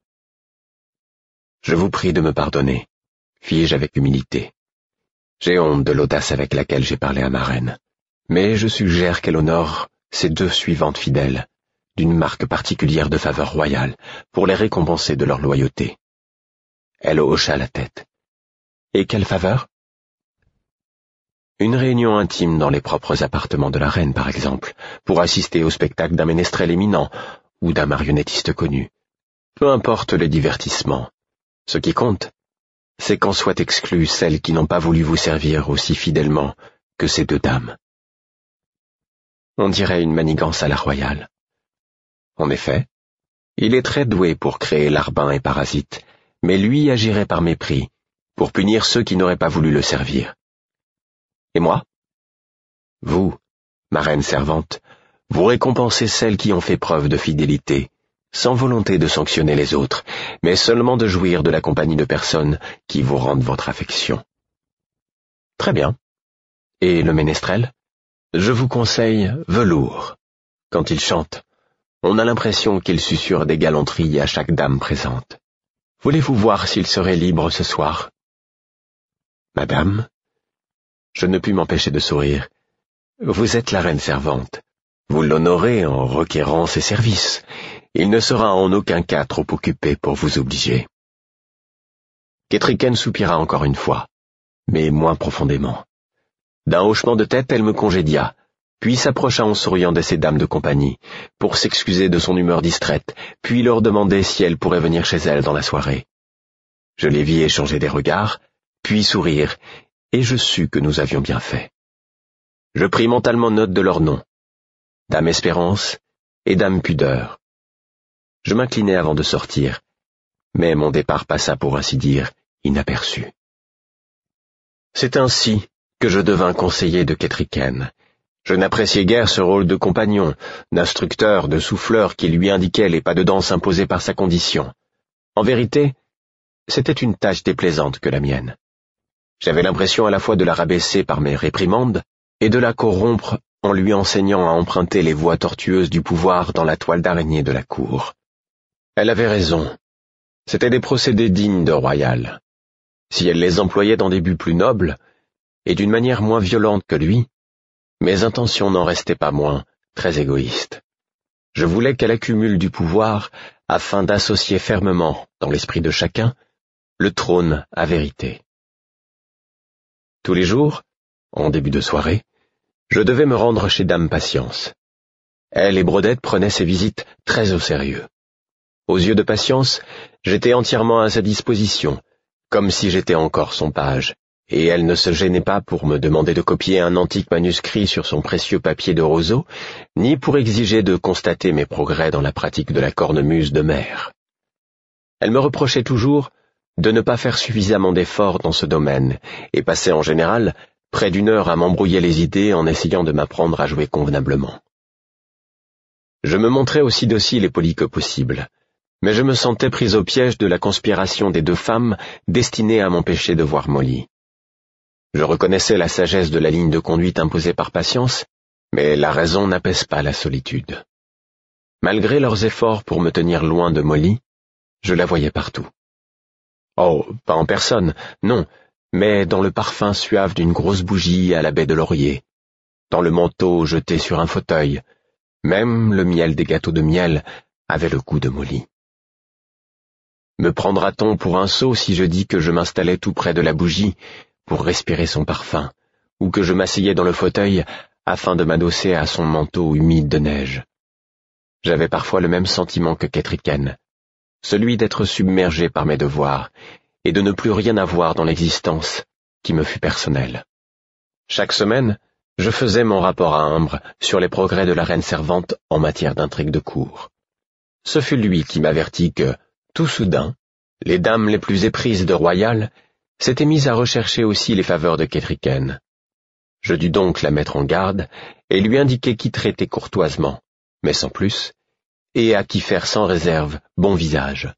« Je vous prie de me pardonner, » fis-je avec humilité. « J'ai honte de l'audace avec laquelle j'ai parlé à ma reine, mais je suggère qu'elle honore ses deux suivantes fidèles, d'une marque particulière de faveur royale, pour les récompenser de leur loyauté. » Elle hocha la tête. « Et quelle faveur ?» Une réunion intime dans les propres appartements de la reine, par exemple, pour assister au spectacle d'un ménestrel éminent ou d'un marionnettiste connu. Peu importe le divertissement. Ce qui compte, c'est qu'en soient exclues celles qui n'ont pas voulu vous servir aussi fidèlement que ces deux dames. On dirait une manigance à la royale. En effet, il est très doué pour créer larbins et parasites, mais lui agirait par mépris, pour punir ceux qui n'auraient pas voulu le servir. Et moi ? Vous, ma reine servante, vous récompensez celles qui ont fait preuve de fidélité, sans volonté de sanctionner les autres, mais seulement de jouir de la compagnie de personnes qui vous rendent votre affection. Très bien. Et le ménestrel ? Je vous conseille Velours. Quand il chante, on a l'impression qu'il susurre des galanteries à chaque dame présente. Voulez-vous voir s'il serait libre ce soir ? Madame ? Je ne pus m'empêcher de sourire. Vous êtes la reine servante. Vous l'honorez en requérant ses services. Il ne sera en aucun cas trop occupé pour vous obliger. Kettricken soupira encore une fois, mais moins profondément. D'un hochement de tête, elle me congédia, puis s'approcha en souriant de ses dames de compagnie, pour s'excuser de son humeur distraite, puis leur demander si elle pourrait venir chez elle dans la soirée. Je les vis échanger des regards, puis sourire, et je sus que nous avions bien fait. Je pris mentalement note de leurs noms, Dame Espérance et Dame Pudeur. Je m'inclinai avant de sortir, mais mon départ passa pour ainsi dire inaperçu. C'est ainsi que je devins conseiller de Kettricken. Je n'appréciais guère ce rôle de compagnon, d'instructeur, de souffleur qui lui indiquait les pas de danse imposés par sa condition. En vérité, c'était une tâche déplaisante que la mienne. J'avais l'impression à la fois de la rabaisser par mes réprimandes et de la corrompre en lui enseignant à emprunter les voies tortueuses du pouvoir dans la toile d'araignée de la cour. Elle avait raison. C'étaient des procédés dignes de royal. Si elle les employait dans des buts plus nobles, et d'une manière moins violente que lui, mes intentions n'en restaient pas moins très égoïstes. Je voulais qu'elle accumule du pouvoir afin d'associer fermement, dans l'esprit de chacun, le trône à vérité. Tous les jours, en début de soirée, je devais me rendre chez Dame Patience. Elle et Brodette prenaient ces visites très au sérieux. Aux yeux de Patience, j'étais entièrement à sa disposition, comme si j'étais encore son page, et elle ne se gênait pas pour me demander de copier un antique manuscrit sur son précieux papier de roseau, ni pour exiger de constater mes progrès dans la pratique de la cornemuse de mer. Elle me reprochait toujours de ne pas faire suffisamment d'efforts dans ce domaine, et passait en général près d'une heure à m'embrouiller les idées en essayant de m'apprendre à jouer convenablement. Je me montrais aussi docile et poli que possible, mais je me sentais pris au piège de la conspiration des deux femmes destinées à m'empêcher de voir Molly. Je reconnaissais la sagesse de la ligne de conduite imposée par Patience, mais la raison n'apaise pas la solitude. Malgré leurs efforts pour me tenir loin de Molly, je la voyais partout. Oh, pas en personne, non, mais dans le parfum suave d'une grosse bougie à la baie de laurier, dans le manteau jeté sur un fauteuil, même le miel des gâteaux de miel avait le goût de Molly. Me prendra-t-on pour un sot si je dis que je m'installais tout près de la bougie pour respirer son parfum, ou que je m'asseyais dans le fauteuil afin de m'adosser à son manteau humide de neige? J'avais parfois le même sentiment que Kettricken, celui d'être submergé par mes devoirs et de ne plus rien avoir dans l'existence qui me fût personnelle. Chaque semaine, je faisais mon rapport à Humbre sur les progrès de la reine servante en matière d'intrigue de cour. Ce fut lui qui m'avertit que, tout soudain, les dames les plus éprises de Royal s'étaient mises à rechercher aussi les faveurs de Kettricken. Je dus donc la mettre en garde et lui indiquer qui traiter courtoisement, mais sans plus, et à qui faire sans réserve bon visage.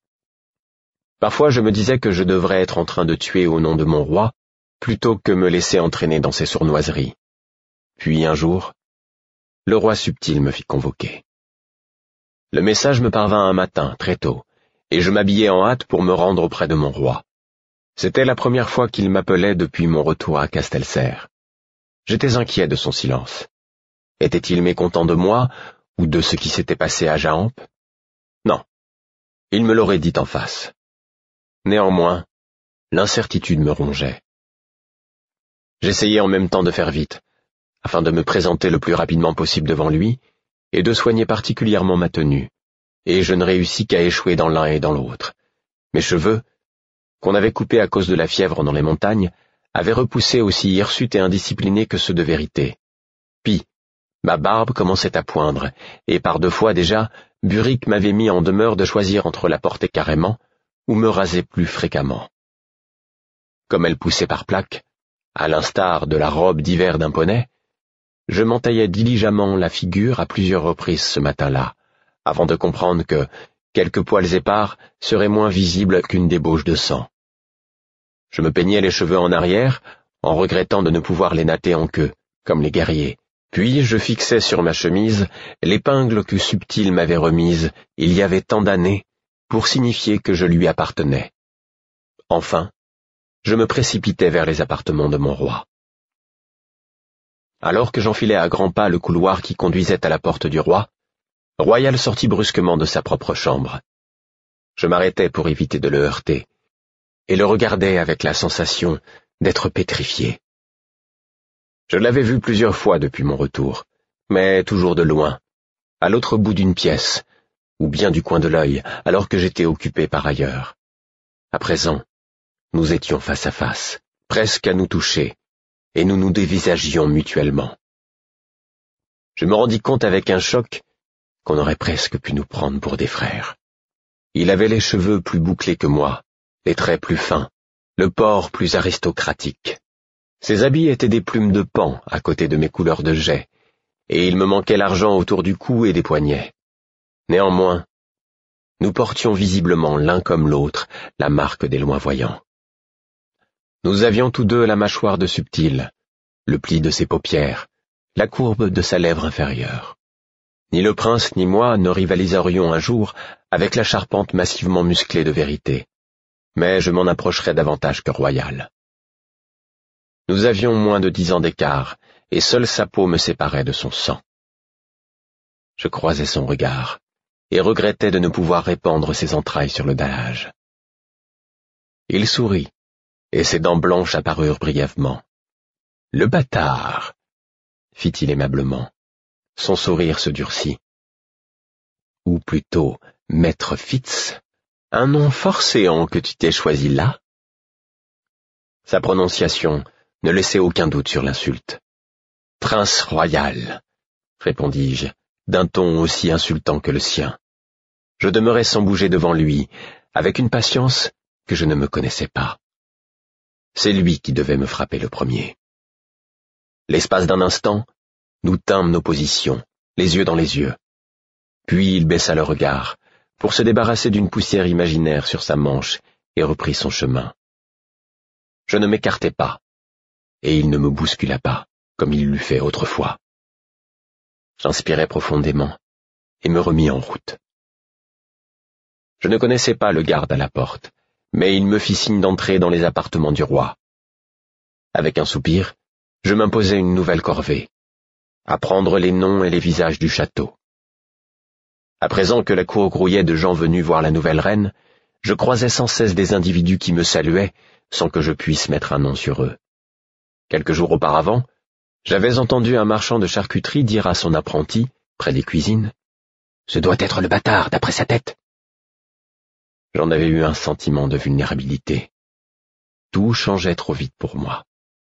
Parfois je me disais que je devrais être en train de tuer au nom de mon roi, plutôt que me laisser entraîner dans ses sournoiseries. Puis un jour, le roi subtil me fit convoquer. Le message me parvint un matin, très tôt, et je m'habillai en hâte pour me rendre auprès de mon roi. C'était la première fois qu'il m'appelait depuis mon retour à Castelserre. J'étais inquiet de son silence. Était-il mécontent de moi, ou de ce qui s'était passé à Jahampe? Non, il me l'aurait dit en face. Néanmoins, l'incertitude me rongeait. J'essayais en même temps de faire vite, afin de me présenter le plus rapidement possible devant lui, et de soigner particulièrement ma tenue, et je ne réussis qu'à échouer dans l'un et dans l'autre. Mes cheveux, qu'on avait coupés à cause de la fièvre dans les montagnes, avaient repoussé aussi hirsutes et indisciplinés que ceux de vérité. Pis, ma barbe commençait à poindre, et par deux fois déjà, Buric m'avait mis en demeure de choisir entre la porter carrément ou me raser plus fréquemment. Comme elle poussait par plaques, à l'instar de la robe d'hiver d'un poney, je m'entaillais diligemment la figure à plusieurs reprises ce matin-là, avant de comprendre que quelques poils épars seraient moins visibles qu'une débauche de sang. Je me peignais les cheveux en arrière, en regrettant de ne pouvoir les natter en queue, comme les guerriers, puis je fixais sur ma chemise l'épingle que Subtil m'avait remise il y avait tant d'années, pour signifier que je lui appartenais. Enfin, je me précipitais vers les appartements de mon roi. Alors que j'enfilais à grands pas le couloir qui conduisait à la porte du roi, Royal sortit brusquement de sa propre chambre. Je m'arrêtai pour éviter de le heurter, et le regardai avec la sensation d'être pétrifié. Je l'avais vu plusieurs fois depuis mon retour, mais toujours de loin, à l'autre bout d'une pièce, ou bien du coin de l'œil, alors que j'étais occupé par ailleurs. À présent, nous étions face à face, presque à nous toucher, et nous nous dévisagions mutuellement. Je me rendis compte avec un choc qu'on aurait presque pu nous prendre pour des frères. Il avait les cheveux plus bouclés que moi, les traits plus fins, le port plus aristocratique. Ses habits étaient des plumes de paon à côté de mes couleurs de jais, et il me manquait l'argent autour du cou et des poignets. Néanmoins, nous portions visiblement l'un comme l'autre la marque des loin-voyants. Nous avions tous deux la mâchoire de Subtil, le pli de ses paupières, la courbe de sa lèvre inférieure. Ni le prince ni moi ne rivaliserions un jour avec la charpente massivement musclée de Vérité, mais je m'en approcherais davantage que Royal. Nous avions moins de dix ans d'écart, et seule sa peau me séparait de son sang. Je croisais son regard, et regrettais de ne pouvoir répandre ses entrailles sur le dallage. Il sourit, et ses dents blanches apparurent brièvement. « Le bâtard !» fit-il aimablement. Son sourire se durcit. « Ou plutôt, Maître Fitz, un nom forcéant que tu t'es choisi là. Sa prononciation ne laissait aucun doute sur l'insulte. Prince royal, répondis-je, d'un ton aussi insultant que le sien. Je demeurais sans bouger devant lui, avec une patience que je ne me connaissais pas. C'est lui qui devait me frapper le premier. L'espace d'un instant, nous tînmes nos positions, les yeux dans les yeux. Puis il baissa le regard, pour se débarrasser d'une poussière imaginaire sur sa manche, et reprit son chemin. Je ne m'écartai pas, et il ne me bouscula pas, comme il l'eût fait autrefois. J'inspirai profondément, et me remis en route. Je ne connaissais pas le garde à la porte, mais il me fit signe d'entrer dans les appartements du roi. Avec un soupir, je m'imposai une nouvelle corvée, apprendre les noms et les visages du château. À présent que la cour grouillait de gens venus voir la nouvelle reine, je croisais sans cesse des individus qui me saluaient, sans que je puisse mettre un nom sur eux. Quelques jours auparavant, j'avais entendu un marchand de charcuterie dire à son apprenti, près des cuisines, « Ce doit être le bâtard, d'après sa tête. » J'en avais eu un sentiment de vulnérabilité. Tout changeait trop vite pour moi.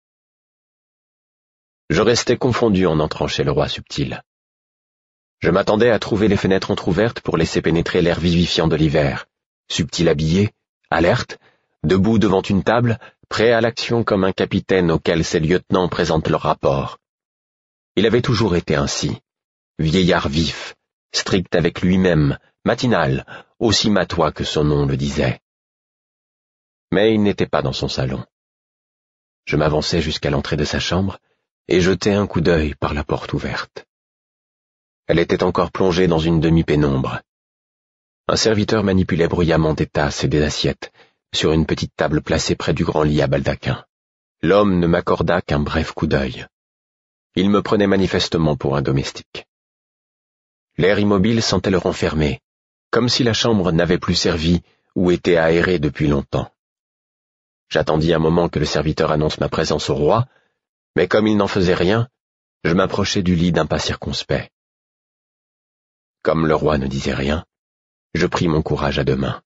Je restais confondu en entrant chez le roi Subtil. Je m'attendais à trouver les fenêtres entr'ouvertes pour laisser pénétrer l'air vivifiant de l'hiver, Subtil habillé, alerte, debout devant une table, prêt à l'action comme un capitaine auquel ses lieutenants présentent leur rapport. Il avait toujours été ainsi, vieillard vif, strict avec lui-même, matinal, aussi matois que son nom le disait. Mais il n'était pas dans son salon. Je m'avançai jusqu'à l'entrée de sa chambre et jetai un coup d'œil par la porte ouverte. Elle était encore plongée dans une demi-pénombre. Un serviteur manipulait bruyamment des tasses et des assiettes sur une petite table placée près du grand lit à baldaquin. L'homme ne m'accorda qu'un bref coup d'œil. Il me prenait manifestement pour un domestique. L'air immobile sentait le renfermer, comme si la chambre n'avait plus servi ou été aérée depuis longtemps. J'attendis un moment que le serviteur annonce ma présence au roi, mais comme il n'en faisait rien, je m'approchai du lit d'un pas circonspect. Comme le roi ne disait rien, je pris mon courage à deux mains.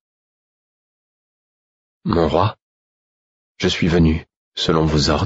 « Mon roi, je suis venu, selon vos ordres. »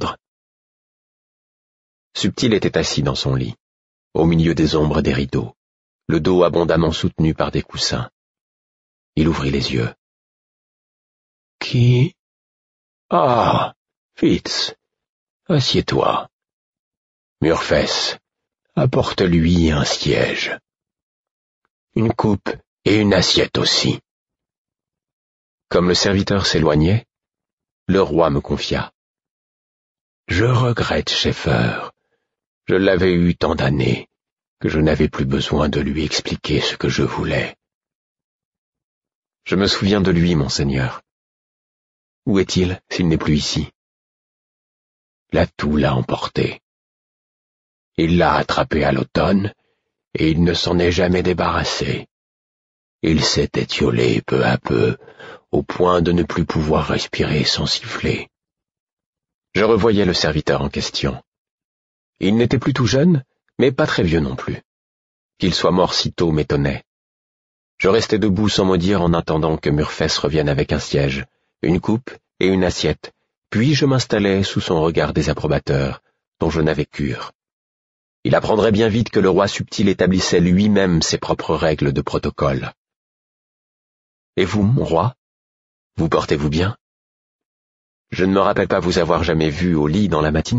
Subtil était assis dans son lit, au milieu des ombres des rideaux, le dos abondamment soutenu par des coussins. Il ouvrit les yeux. « Qui ? Ah, Fitz, assieds-toi. Murfess, apporte-lui un siège. Une coupe et une assiette aussi. » Comme le serviteur s'éloignait, le roi me confia. « Je regrette, Schaeffer. Je l'avais eu tant d'années que je n'avais plus besoin de lui expliquer ce que je voulais. » « Je me souviens de lui, monseigneur. Où est-il, s'il n'est plus ici ? » ?»« La toux l'a emporté. Il l'a attrapé à l'automne, et il ne s'en est jamais débarrassé. Il s'est étiolé peu à peu, au point de ne plus pouvoir respirer sans siffler. » Je revoyais le serviteur en question. Il n'était plus tout jeune, mais pas très vieux non plus. Qu'il soit mort si tôt m'étonnait. Je restais debout sans mot dire en attendant que Murfess revienne avec un siège, une coupe et une assiette, puis je m'installais sous son regard désapprobateur, dont je n'avais cure. Il apprendrait bien vite que le roi Subtil établissait lui-même ses propres règles de protocole. « Et vous, mon roi, vous portez-vous bien ? Je ne me rappelle pas vous avoir jamais vu au lit dans la matinée. »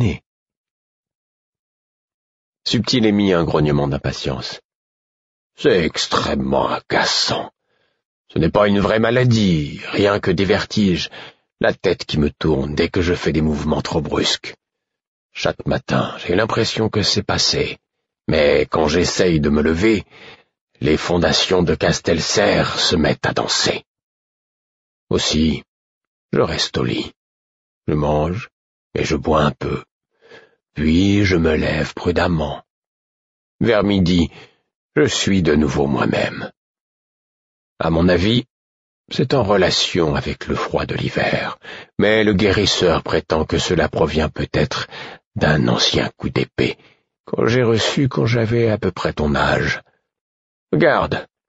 Subtil émit un grognement d'impatience. « C'est extrêmement agaçant. Ce n'est pas une vraie maladie, rien que des vertiges, la tête qui me tourne dès que je fais des mouvements trop brusques. Chaque matin, j'ai l'impression que c'est passé, mais quand j'essaye de me lever, les fondations de Castelserre se mettent à danser. Aussi, je reste au lit. Je mange et je bois un peu, puis je me lève prudemment. Vers midi, je suis de nouveau moi-même. À mon avis, c'est en relation avec le froid de l'hiver, mais le guérisseur prétend que cela provient peut-être d'un ancien coup d'épée que j'ai reçu quand j'avais à peu près ton âge. Regarde,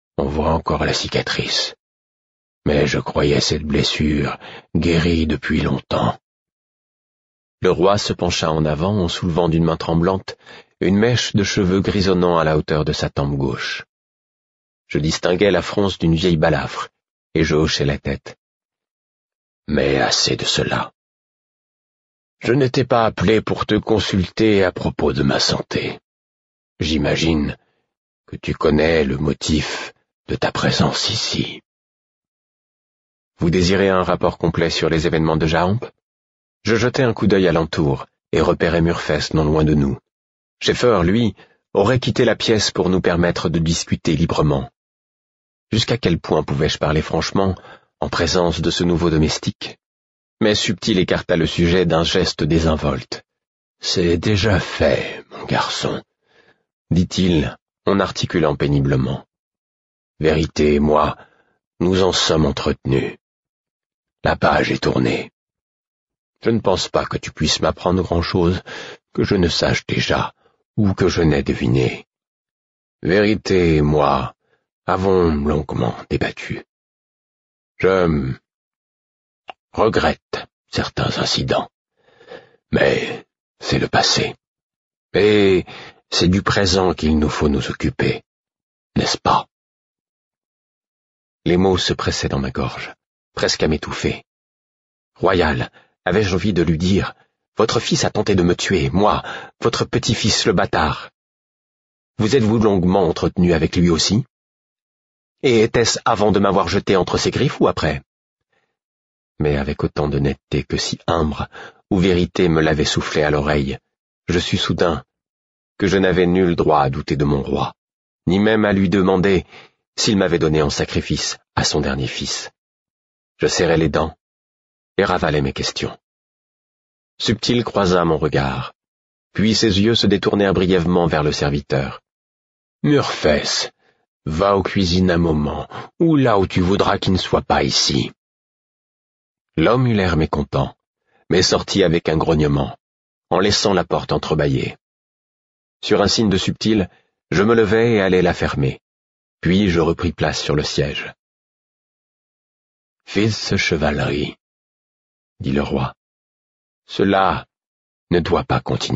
On voit encore la cicatrice. Mais je croyais cette blessure guérie depuis longtemps. Le roi se pencha en avant en soulevant d'une main tremblante une mèche de cheveux grisonnants à la hauteur de sa tempe gauche. Je distinguais la fronce d'une vieille balafre, et je hochai la tête. Mais assez de cela. Je n'étais pas appelé pour te consulter à propos de ma santé. J'imagine que tu connais le motif de ta présence ici. Vous désirez un rapport complet sur les événements de Jahamp? Je jetai un coup d'œil alentour et repérai Murfess non loin de nous. Schaeffer, lui, aurait quitté la pièce pour nous permettre de discuter librement. Jusqu'à quel point pouvais-je parler franchement en présence de ce nouveau domestique? Mais Subtil écarta le sujet d'un geste désinvolte. « C'est déjà fait, mon garçon, » dit-il en articulant péniblement. « Vérité et moi, nous en sommes entretenus. La page est tournée. Je ne pense pas que tu puisses m'apprendre grand-chose que je ne sache déjà ou que je n'ai deviné. Vérité et moi avons longuement débattu. Je regrette certains incidents, mais c'est le passé. Et c'est du présent qu'il nous faut nous occuper, n'est-ce pas? Les mots se pressaient dans ma gorge, presque à m'étouffer. Royal, avais-je envie de lui dire, votre fils a tenté de me tuer, moi, votre petit-fils le bâtard. Vous êtes-vous longuement entretenu avec lui aussi? Et était-ce avant de m'avoir jeté entre ses griffes ou après? Mais avec autant de netteté que si Imbre ou Vérité me l'avait soufflé à l'oreille, je sus soudain que je n'avais nul droit à douter de mon roi, ni même à lui demander s'il m'avait donné en sacrifice à son dernier fils. Je serrai les dents et ravalai mes questions. Subtil croisa mon regard, puis ses yeux se détournèrent brièvement vers le serviteur. « Murfess, va aux cuisines un moment, ou là où tu voudras qu'il ne soit pas ici. » L'homme eut l'air mécontent, mais sortit avec un grognement, en laissant la porte entrebâillée. Sur un signe de Subtil, je me levai et allai la fermer, puis je repris place sur le siège. « Fils de chevalerie, » dit le roi, « cela ne doit pas continuer. »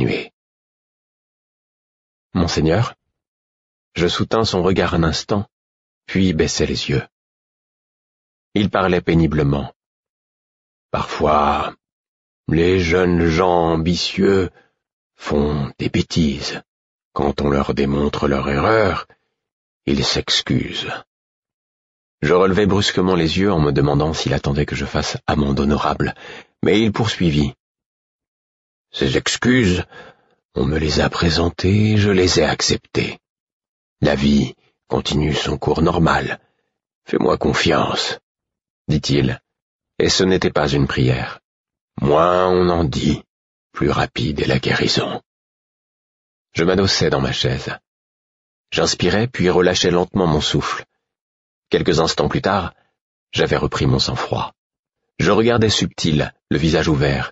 « Monseigneur ?» Je soutins son regard un instant, puis baissai les yeux. Il parlait péniblement. « Parfois, les jeunes gens ambitieux font des bêtises. Quand on leur démontre leur erreur, ils s'excusent. » Je relevai brusquement les yeux en me demandant s'il attendait que je fasse amende honorable, mais il poursuivit. « Ces excuses, on me les a présentées et je les ai acceptées. La vie continue son cours normal. Fais-moi confiance, dit-il, et ce n'était pas une prière. Moins on en dit, plus rapide est la guérison. Je m'adossai dans ma chaise. J'inspirai puis relâchai lentement mon souffle. Quelques instants plus tard, j'avais repris mon sang-froid. Je regardais Subtil, le visage ouvert.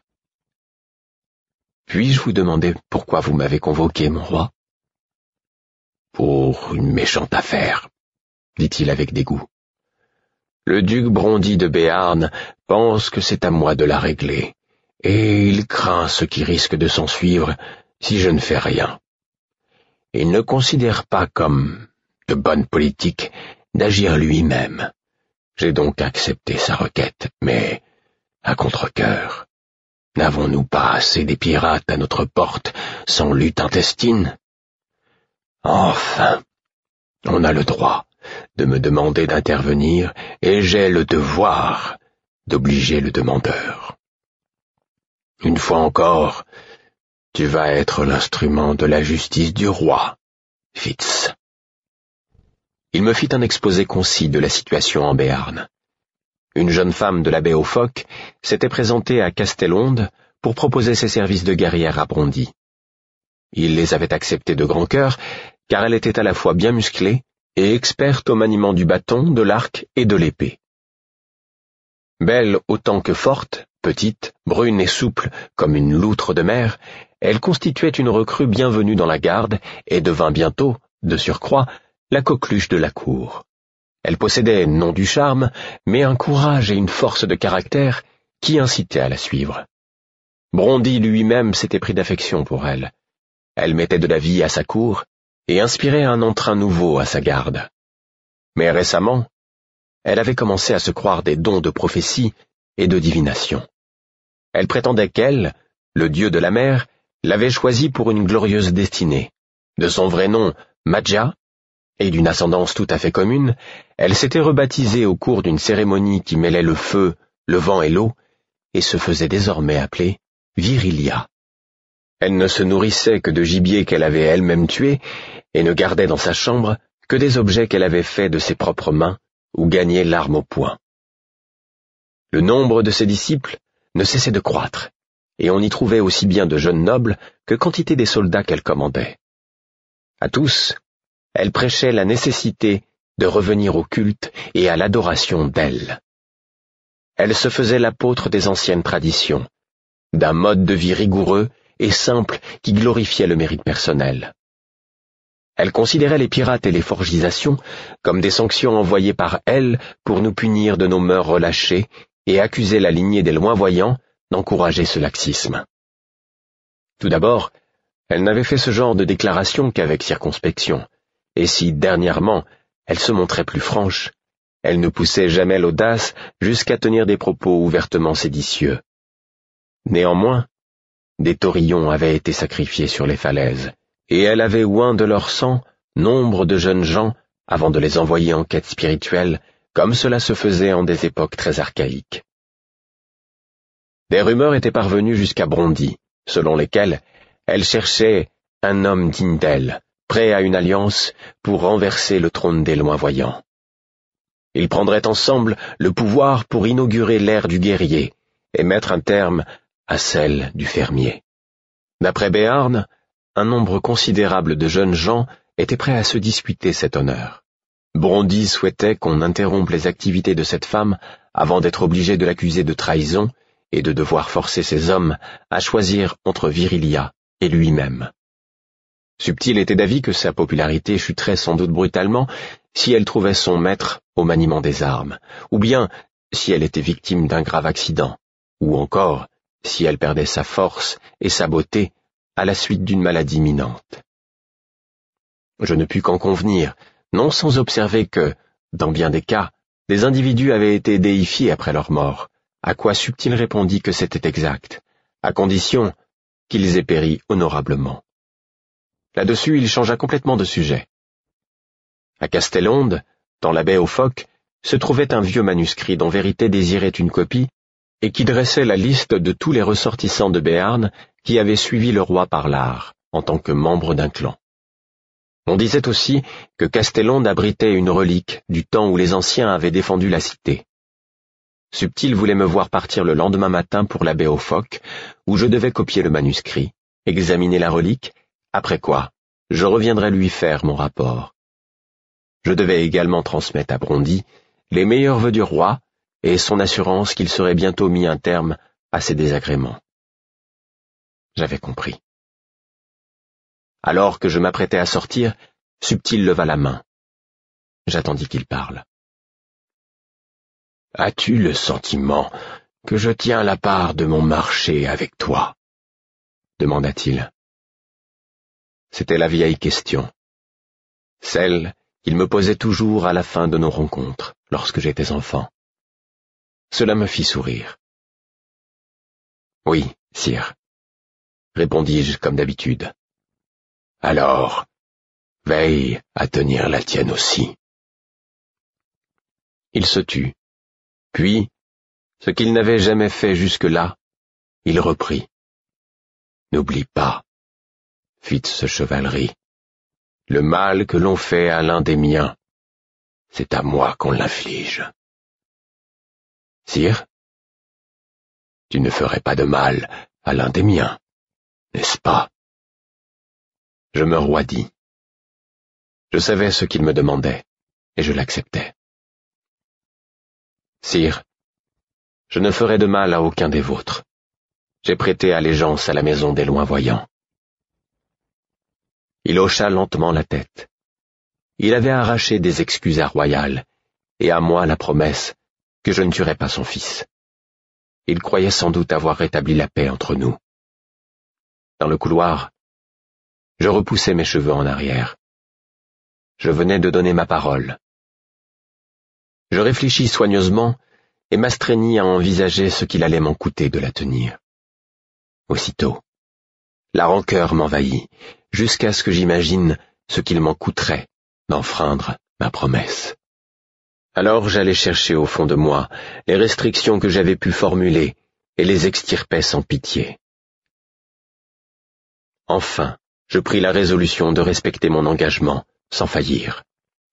« Puis-je vous demander pourquoi vous m'avez convoqué, mon roi ?»« Pour une méchante affaire, » dit-il avec dégoût. « Le duc Brondi de Béarn pense que c'est à moi de la régler, et il craint ce qui risque de s'ensuivre si je ne fais rien. Il ne considère pas comme de bonne politique d'agir lui-même. J'ai donc accepté sa requête, mais à contre-cœur. N'avons-nous pas assez des pirates à notre porte sans lutte intestine? Enfin, on a le droit de me demander d'intervenir et j'ai le devoir d'obliger le demandeur. Une fois encore, tu vas être l'instrument de la justice du roi, Fitz. » Il me fit un exposé concis de la situation en Béarn. Une jeune femme de la baie aux Phoques s'était présentée à Castelonde pour proposer ses services de guerrière à Brondi. Il les avait acceptés de grand cœur, car elle était à la fois bien musclée et experte au maniement du bâton, de l'arc et de l'épée. Belle autant que forte, petite, brune et souple comme une loutre de mer, elle constituait une recrue bienvenue dans la garde et devint bientôt, de surcroît, la coqueluche de la cour. Elle possédait non du charme, mais un courage et une force de caractère qui incitaient à la suivre. Brondy lui-même s'était pris d'affection pour elle. Elle mettait de la vie à sa cour et inspirait un entrain nouveau à sa garde. Mais récemment, elle avait commencé à se croire des dons de prophétie et de divination. Elle prétendait qu'elle, le dieu de la mer, l'avait choisie pour une glorieuse destinée. De son vrai nom, Madja, et d'une ascendance tout à fait commune, elle s'était rebaptisée au cours d'une cérémonie qui mêlait le feu, le vent et l'eau, et se faisait désormais appeler Virilia. Elle ne se nourrissait que de gibier qu'elle avait elle-même tué, et ne gardait dans sa chambre que des objets qu'elle avait faits de ses propres mains, ou gagnés l'arme au poing. Le nombre de ses disciples ne cessait de croître, et on y trouvait aussi bien de jeunes nobles que quantité des soldats qu'elle commandait. À tous, elle prêchait la nécessité de revenir au culte et à l'adoration d'elle. Elle se faisait l'apôtre des anciennes traditions, d'un mode de vie rigoureux et simple qui glorifiait le mérite personnel. Elle considérait les pirates et les forgisations comme des sanctions envoyées par elle pour nous punir de nos mœurs relâchées et accusait la lignée des loin-voyants d'encourager ce laxisme. Tout d'abord, elle n'avait fait ce genre de déclaration qu'avec circonspection, et si, dernièrement, elle se montrait plus franche, elle ne poussait jamais l'audace jusqu'à tenir des propos ouvertement séditieux. Néanmoins, des taurillons avaient été sacrifiés sur les falaises, et elle avait oint de leur sang nombre de jeunes gens avant de les envoyer en quête spirituelle, comme cela se faisait en des époques très archaïques. Des rumeurs étaient parvenues jusqu'à Brondy, selon lesquelles elle cherchait un homme digne d'elle, prêt à une alliance pour renverser le trône des loin-voyants. Ils prendraient ensemble le pouvoir pour inaugurer l'ère du guerrier et mettre un terme à celle du fermier. D'après Béarn, un nombre considérable de jeunes gens étaient prêts à se disputer cet honneur. Brondy souhaitait qu'on interrompe les activités de cette femme avant d'être obligé de l'accuser de trahison et de devoir forcer ses hommes à choisir entre Virilia et lui-même. Subtil était d'avis que sa popularité chuterait sans doute brutalement si elle trouvait son maître au maniement des armes, ou bien si elle était victime d'un grave accident, ou encore si elle perdait sa force et sa beauté à la suite d'une maladie imminente. Je ne pus qu'en convenir, non sans observer que, dans bien des cas, des individus avaient été déifiés après leur mort, à quoi Subtil répondit que c'était exact, à condition qu'ils aient péri honorablement. Là-dessus, il changea complètement de sujet. À Castellonde, dans la baie aux phoques, se trouvait un vieux manuscrit dont Vérité désirait une copie et qui dressait la liste de tous les ressortissants de Béarn qui avaient suivi le roi par l'art, en tant que membres d'un clan. On disait aussi que Castellonde abritait une relique du temps où les anciens avaient défendu la cité. Subtil voulait me voir partir le lendemain matin pour la baie aux phoques, où je devais copier le manuscrit, examiner la relique, après quoi je reviendrais lui faire mon rapport. Je devais également transmettre à Brondy les meilleurs vœux du roi et son assurance qu'il serait bientôt mis un terme à ses désagréments. J'avais compris. Alors que je m'apprêtais à sortir, Subtil leva la main. J'attendis qu'il parle. « As-tu le sentiment que je tiens la part de mon marché avec toi ?» demanda-t-il. C'était la vieille question, celle qu'il me posait toujours à la fin de nos rencontres, lorsque j'étais enfant. Cela me fit sourire. « Oui, sire, » répondis-je comme d'habitude. « Alors, veille à tenir la tienne aussi. » Il se tut, puis, ce qu'il n'avait jamais fait jusque-là, il reprit. « N'oublie pas, Fitz Chevalerie, le mal que l'on fait à l'un des miens, c'est à moi qu'on l'inflige. » Sire, tu ne ferais pas de mal à l'un des miens, n'est-ce pas? Je me roidis. Je savais ce qu'il me demandait, et je l'acceptais. Sire, je ne ferai de mal à aucun des vôtres. J'ai prêté allégeance à la maison des loin-voyants. Il hocha lentement la tête. Il avait arraché des excuses à Royal, et à moi la promesse que je ne tuerais pas son fils. Il croyait sans doute avoir rétabli la paix entre nous. Dans le couloir, je repoussai mes cheveux en arrière. Je venais de donner ma parole. Je réfléchis soigneusement et m'astreignis à envisager ce qu'il allait m'en coûter de la tenir. Aussitôt, la rancœur m'envahit, jusqu'à ce que j'imagine ce qu'il m'en coûterait d'enfreindre ma promesse. Alors j'allais chercher au fond de moi les restrictions que j'avais pu formuler et les extirpai sans pitié. Enfin, je pris la résolution de respecter mon engagement sans faillir.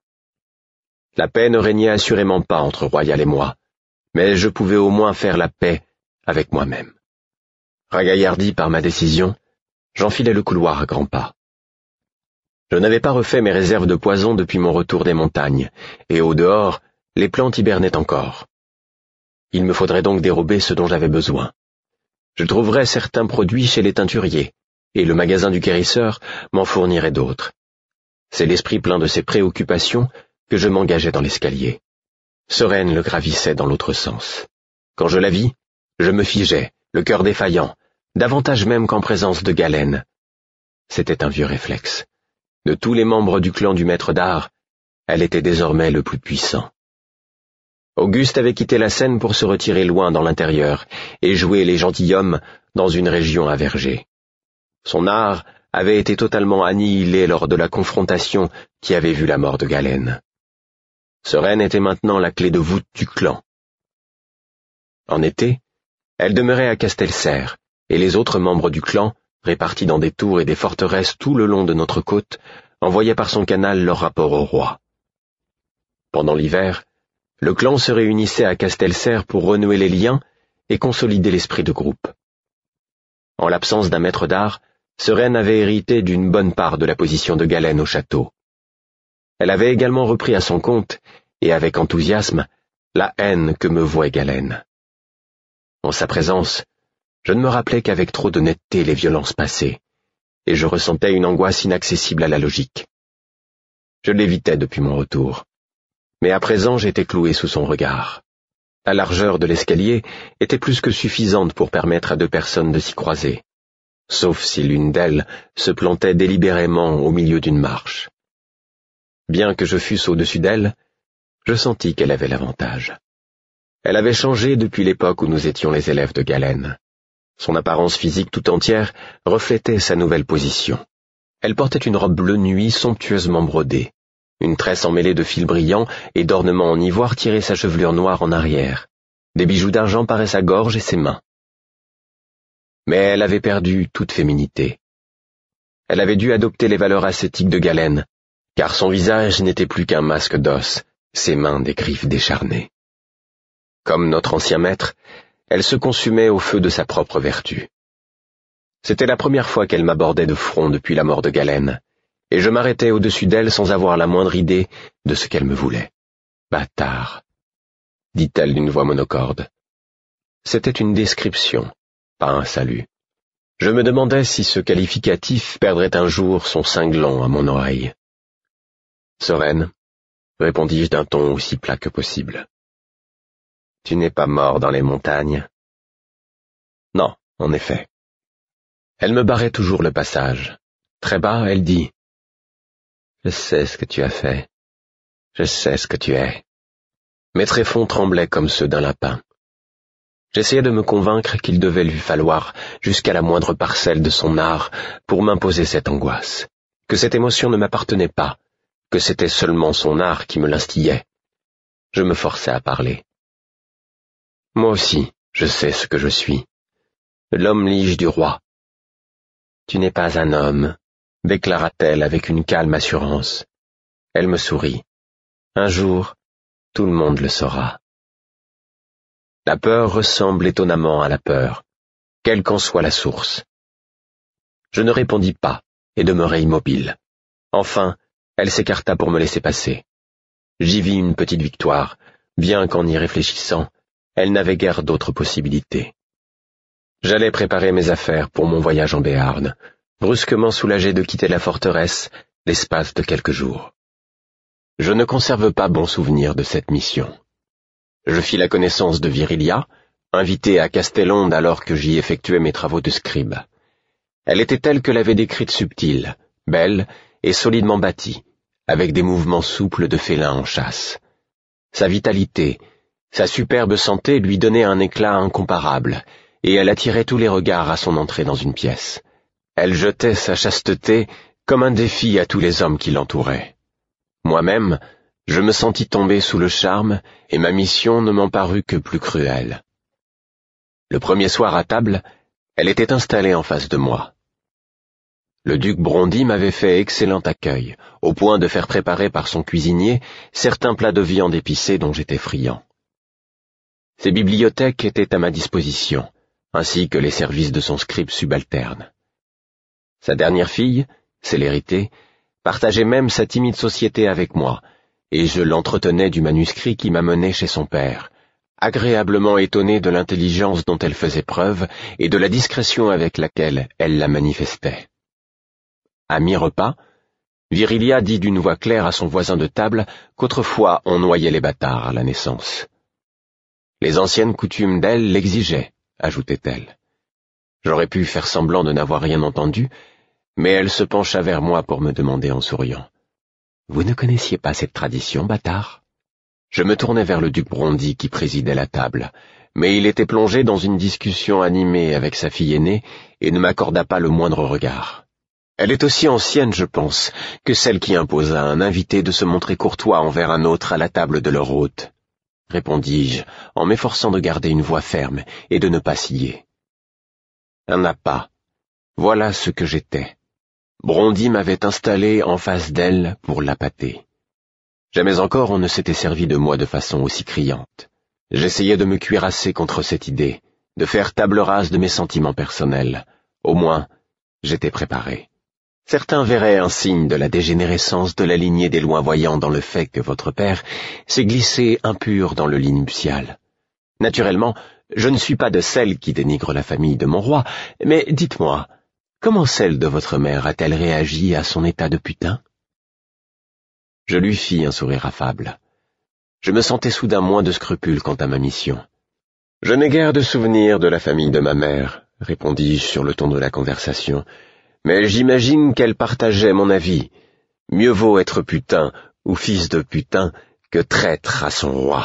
La paix ne régnait assurément pas entre Royal et moi, mais je pouvais au moins faire la paix avec moi-même. Ragaillardi par ma décision, j'enfilai le couloir à grands pas. Je n'avais pas refait mes réserves de poison depuis mon retour des montagnes, et au dehors, les plantes hibernaient encore. Il me faudrait donc dérober ce dont j'avais besoin. Je trouverais certains produits chez les teinturiers, et le magasin du guérisseur m'en fournirait d'autres. C'est l'esprit plein de ces préoccupations que je m'engageais dans l'escalier. Sereine le gravissait dans l'autre sens. Quand je la vis, je me figeai, le cœur défaillant, davantage même qu'en présence de Galène. C'était un vieux réflexe. De tous les membres du clan du maître d'art, elle était désormais le plus puissant. Auguste avait quitté la scène pour se retirer loin dans l'intérieur et jouer les gentilshommes dans une région à verger. Son art avait été totalement annihilé lors de la confrontation qui avait vu la mort de Galène. Sereine était maintenant la clé de voûte du clan. En été, elle demeurait à Castelserre, et les autres membres du clan, répartis dans des tours et des forteresses tout le long de notre côte, envoyaient par son canal leur rapport au roi. Pendant l'hiver, le clan se réunissait à Castelserre pour renouer les liens et consolider l'esprit de groupe. En l'absence d'un maître d'art, Sereine avait hérité d'une bonne part de la position de Galène au château. Elle avait également repris à son compte, et avec enthousiasme, la haine que me vouait Galène. En sa présence, je ne me rappelais qu'avec trop d'honnêteté les violences passées, et je ressentais une angoisse inaccessible à la logique. Je l'évitais depuis mon retour, mais à présent j'étais cloué sous son regard. La largeur de l'escalier était plus que suffisante pour permettre à deux personnes de s'y croiser, sauf si l'une d'elles se plantait délibérément au milieu d'une marche. Bien que je fusse au-dessus d'elle, je sentis qu'elle avait l'avantage. Elle avait changé depuis l'époque où nous étions les élèves de Galène. Son apparence physique tout entière reflétait sa nouvelle position. Elle portait une robe bleu nuit somptueusement brodée. Une tresse emmêlée de fils brillants et d'ornements en ivoire tirait sa chevelure noire en arrière. Des bijoux d'argent paraient sa gorge et ses mains. Mais elle avait perdu toute féminité. Elle avait dû adopter les valeurs ascétiques de Galène, car son visage n'était plus qu'un masque d'os, ses mains des griffes décharnées. Comme notre ancien maître, elle se consumait au feu de sa propre vertu. C'était la première fois qu'elle m'abordait de front depuis la mort de Galène, et je m'arrêtais au-dessus d'elle sans avoir la moindre idée de ce qu'elle me voulait. « Bâtard !» dit-elle d'une voix monocorde. C'était une description, pas un salut. Je me demandais si ce qualificatif perdrait un jour son cinglant à mon oreille. « Sereine !» répondis-je d'un ton aussi plat que possible. « Tu n'es pas mort dans les montagnes ?» Non, en effet. Elle me barrait toujours le passage. Très bas, elle dit « Je sais ce que tu as fait. Je sais ce que tu es. » Mes tréfonds tremblaient comme ceux d'un lapin. J'essayais de me convaincre qu'il devait lui falloir jusqu'à la moindre parcelle de son art pour m'imposer cette angoisse, que cette émotion ne m'appartenait pas, que c'était seulement son art qui me l'instillait. Je me forçais à parler. « Moi aussi, je sais ce que je suis. L'homme lige du roi. »« Tu n'es pas un homme, » déclara-t-elle avec une calme assurance. Elle me sourit. « Un jour, tout le monde le saura. » La peur ressemble étonnamment à la peur, quelle qu'en soit la source. Je ne répondis pas et demeurai immobile. Enfin, elle s'écarta pour me laisser passer. J'y vis une petite victoire, bien qu'en y réfléchissant, elle n'avait guère d'autre possibilité. J'allais préparer mes affaires pour mon voyage en Béarn, brusquement soulagé de quitter la forteresse l'espace de quelques jours. Je ne conserve pas bon souvenir de cette mission. Je fis la connaissance de Virilia, invitée à Castellonde alors que j'y effectuais mes travaux de scribe. Elle était telle que l'avait décrite Subtil, belle et solidement bâtie, avec des mouvements souples de félin en chasse. Sa vitalité, sa superbe santé lui donnaient un éclat incomparable, et elle attirait tous les regards à son entrée dans une pièce. Elle jetait sa chasteté comme un défi à tous les hommes qui l'entouraient. Moi-même, je me sentis tomber sous le charme, et ma mission ne m'en parut que plus cruelle. Le premier soir à table, elle était installée en face de moi. Le duc Brondy m'avait fait excellent accueil, au point de faire préparer par son cuisinier certains plats de viande épicée dont j'étais friand. Ses bibliothèques étaient à ma disposition, ainsi que les services de son scribe subalterne. Sa dernière fille, Célérité, partageait même sa timide société avec moi, et je l'entretenais du manuscrit qui m'amenait chez son père, agréablement étonné de l'intelligence dont elle faisait preuve et de la discrétion avec laquelle elle la manifestait. À mi-repas, Virilia dit d'une voix claire à son voisin de table qu'autrefois on noyait les bâtards à la naissance. Les anciennes coutumes d'elle l'exigeaient, ajoutait-elle. J'aurais pu faire semblant de n'avoir rien entendu, mais elle se pencha vers moi pour me demander en souriant. « Vous ne connaissiez pas cette tradition, bâtard ?» Je me tournai vers le duc Brondy qui présidait la table, mais il était plongé dans une discussion animée avec sa fille aînée et ne m'accorda pas le moindre regard. Elle est aussi ancienne, je pense, que celle qui impose à un invité de se montrer courtois envers un autre à la table de leur hôte, répondis-je, en m'efforçant de garder une voix ferme et de ne pas scier. Un appât. Voilà ce que j'étais. Brondy m'avait installé en face d'elle pour l'appâter. Jamais encore on ne s'était servi de moi de façon aussi criante. J'essayais de me cuirasser contre cette idée, de faire table rase de mes sentiments personnels. Au moins, j'étais préparé. Certains verraient un signe de la dégénérescence de la lignée des loinvoyants dans le fait que votre père s'est glissé impur dans le lit nuptial. Naturellement, je ne suis pas de celles qui dénigrent la famille de mon roi, mais dites-moi, comment celle de votre mère a-t-elle réagi à son état de putain ? Je lui fis un sourire affable. Je me sentais soudain moins de scrupules quant à ma mission. « Je n'ai guère de souvenirs de la famille de ma mère, » répondis-je sur le ton de la conversation, « mais j'imagine qu'elle partageait mon avis. Mieux vaut être putain ou fils de putain que traître à son roi. »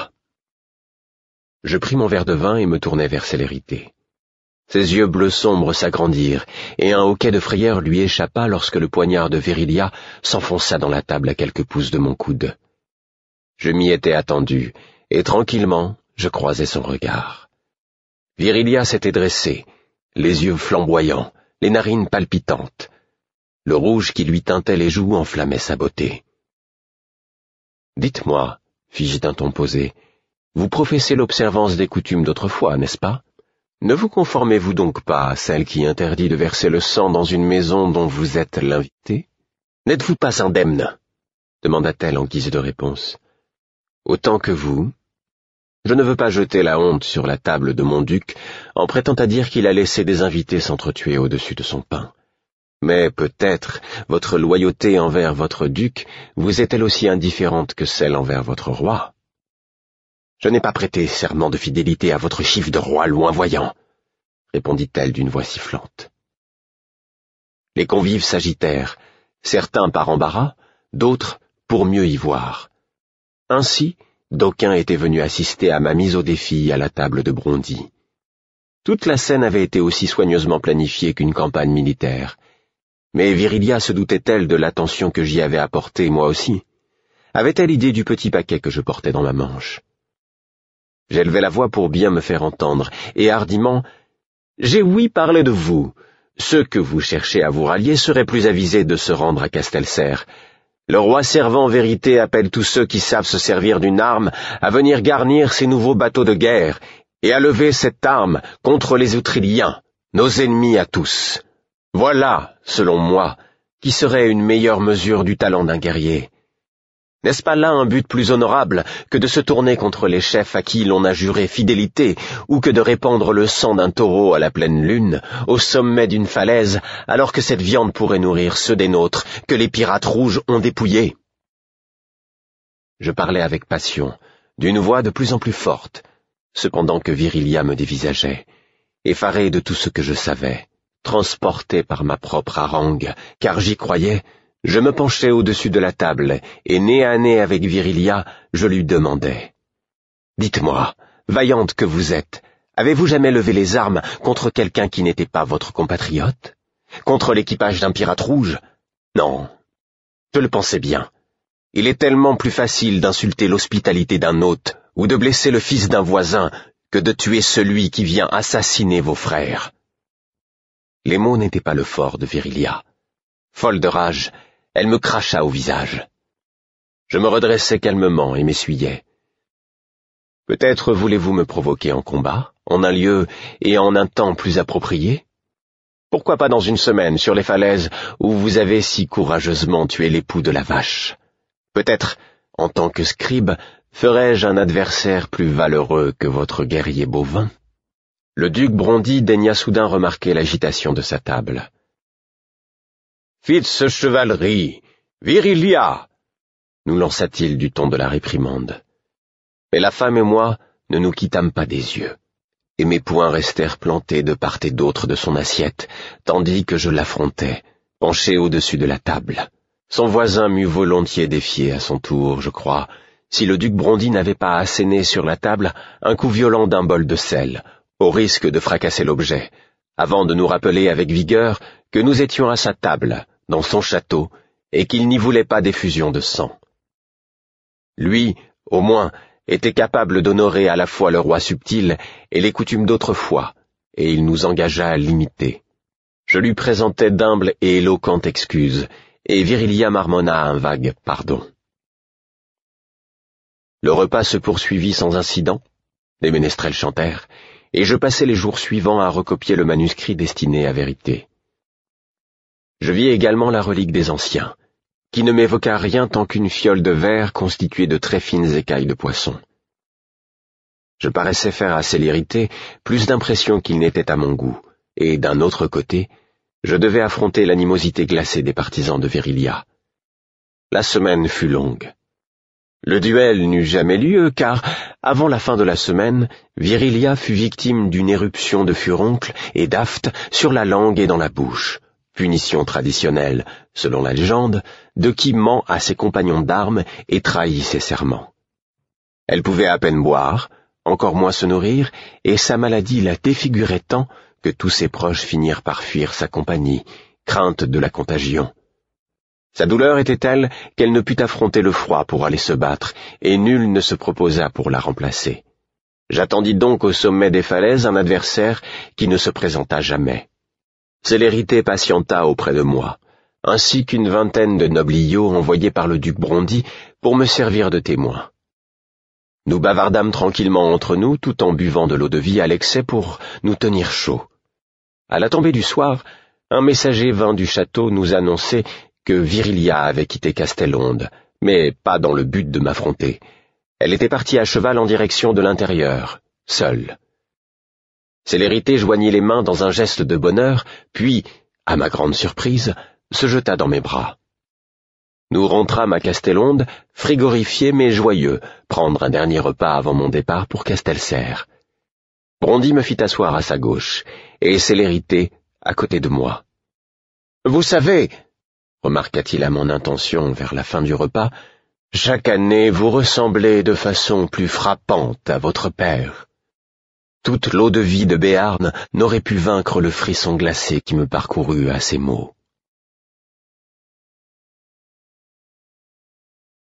Je pris mon verre de vin et me tournai vers Célérité. Ses yeux bleus sombres s'agrandirent, et un hoquet de frayeur lui échappa lorsque le poignard de Virilia s'enfonça dans la table à quelques pouces de mon coude. Je m'y étais attendu, et tranquillement, je croisai son regard. Virilia s'était dressée, les yeux flamboyants, les narines palpitantes. Le rouge qui lui teintait les joues enflammait sa beauté. « Dites-moi, fis-je d'un ton posé, vous professez l'observance des coutumes d'autrefois, n'est-ce pas ? Ne vous conformez-vous donc pas à celle qui interdit de verser le sang dans une maison dont vous êtes l'invité ? N'êtes-vous pas indemne ? demanda-t-elle en guise de réponse. Autant que vous. Je ne veux pas jeter la honte sur la table de mon duc en prêtant à dire qu'il a laissé des invités s'entretuer au-dessus de son pain. Mais peut-être votre loyauté envers votre duc vous est-elle aussi indifférente que celle envers votre roi ? Je n'ai pas prêté serment de fidélité à votre chiffre de roi loinvoyant, répondit-elle d'une voix sifflante. Les convives s'agitèrent, certains par embarras, d'autres pour mieux y voir. Ainsi, d'aucuns étaient venus assister à ma mise au défi à la table de Brondy. Toute la scène avait été aussi soigneusement planifiée qu'une campagne militaire. Mais Virilia se doutait-elle de l'attention que j'y avais apportée, moi aussi ? Avait-elle idée du petit paquet que je portais dans ma manche ? J'élevai la voix pour bien me faire entendre, et hardiment, « J'ai ouï parler de vous. Ceux que vous cherchez à vous rallier seraient plus avisés de se rendre à Castelserre. Le roi servant en vérité appelle tous ceux qui savent se servir d'une arme à venir garnir ces nouveaux bateaux de guerre, et à lever cette arme contre les Outriliens, nos ennemis à tous. Voilà, selon moi, qui serait une meilleure mesure du talent d'un guerrier. N'est-ce pas là un but plus honorable que de se tourner contre les chefs à qui l'on a juré fidélité, ou que de répandre le sang d'un taureau à la pleine lune, au sommet d'une falaise, alors que cette viande pourrait nourrir ceux des nôtres que les pirates rouges ont dépouillés ? Je parlais avec passion, d'une voix de plus en plus forte, cependant que Virilia me dévisageait, effaré de tout ce que je savais, transporté par ma propre harangue, car j'y croyais. Je me penchai au-dessus de la table, et nez à nez avec Virilia, je lui demandai. « Dites-moi, vaillante que vous êtes, avez-vous jamais levé les armes contre quelqu'un qui n'était pas votre compatriote? Contre l'équipage d'un pirate rouge? Non, je le pensais bien. Il est tellement plus facile d'insulter l'hospitalité d'un hôte ou de blesser le fils d'un voisin que de tuer celui qui vient assassiner vos frères. » Les mots n'étaient pas le fort de Virilia. Folle de rage, elle me cracha au visage. Je me redressai calmement et m'essuyai. « Peut-être voulez-vous me provoquer en combat, en un lieu et en un temps plus appropriés? Pourquoi pas dans une semaine sur les falaises où vous avez si courageusement tué l'époux de la vache? Peut-être, en tant que scribe, ferai-je un adversaire plus valeureux que votre guerrier bovin? » Le duc Brondy daigna soudain remarquer l'agitation de sa table. « Fitz chevalerie, Virilia !» nous lança-t-il du ton de la réprimande. Mais la femme et moi ne nous quittâmes pas des yeux, et mes poings restèrent plantés de part et d'autre de son assiette, tandis que je l'affrontais, penché au-dessus de la table. Son voisin m'eût volontiers défié à son tour, je crois, si le duc Brondy n'avait pas asséné sur la table un coup violent d'un bol de sel, au risque de fracasser l'objet, avant de nous rappeler avec vigueur que nous étions à sa table, dans son château, et qu'il n'y voulait pas d'effusion de sang. Lui, au moins, était capable d'honorer à la fois le roi subtil et les coutumes d'autrefois, et il nous engagea à l'imiter. Je lui présentai d'humbles et éloquentes excuses, et Virilia marmonna un vague pardon. Le repas se poursuivit sans incident, les ménestrels chantèrent, et je passai les jours suivants à recopier le manuscrit destiné à Vérité. Je vis également la relique des anciens, qui ne m'évoqua rien tant qu'une fiole de verre constituée de très fines écailles de poisson. Je paraissais faire à Célérité plus d'impression qu'il n'était à mon goût, et d'un autre côté, je devais affronter l'animosité glacée des partisans de Virilia. La semaine fut longue. Le duel n'eut jamais lieu, car, avant la fin de la semaine, Virilia fut victime d'une éruption de furoncle et d'aphte sur la langue et dans la bouche, punition traditionnelle, selon la légende, de qui ment à ses compagnons d'armes et trahit ses serments. Elle pouvait à peine boire, encore moins se nourrir, et sa maladie la défigurait tant que tous ses proches finirent par fuir sa compagnie, crainte de la contagion. Sa douleur était telle qu'elle ne put affronter le froid pour aller se battre, et nul ne se proposa pour la remplacer. J'attendis donc au sommet des falaises un adversaire qui ne se présenta jamais. Célérité patienta auprès de moi, ainsi qu'une vingtaine de nobliaux envoyés par le duc Brondy pour me servir de témoin. Nous bavardâmes tranquillement entre nous, tout en buvant de l'eau-de-vie à l'excès pour nous tenir chaud. À la tombée du soir, un messager vint du château nous annoncer que Virilia avait quitté Castelonde, mais pas dans le but de m'affronter. Elle était partie à cheval en direction de l'intérieur, seule. Célérité joignit les mains dans un geste de bonheur, puis, à ma grande surprise, se jeta dans mes bras. Nous rentrâmes à Castelonde, frigorifiés mais joyeux, prendre un dernier repas avant mon départ pour Castelserre. Brondy me fit asseoir à sa gauche, et Célérité à côté de moi. « Vous savez, » remarqua-t-il à mon intention vers la fin du repas, « chaque année vous ressemblez de façon plus frappante à votre père. » Toute l'eau-de-vie de Béarn n'aurait pu vaincre le frisson glacé qui me parcourut à ces mots.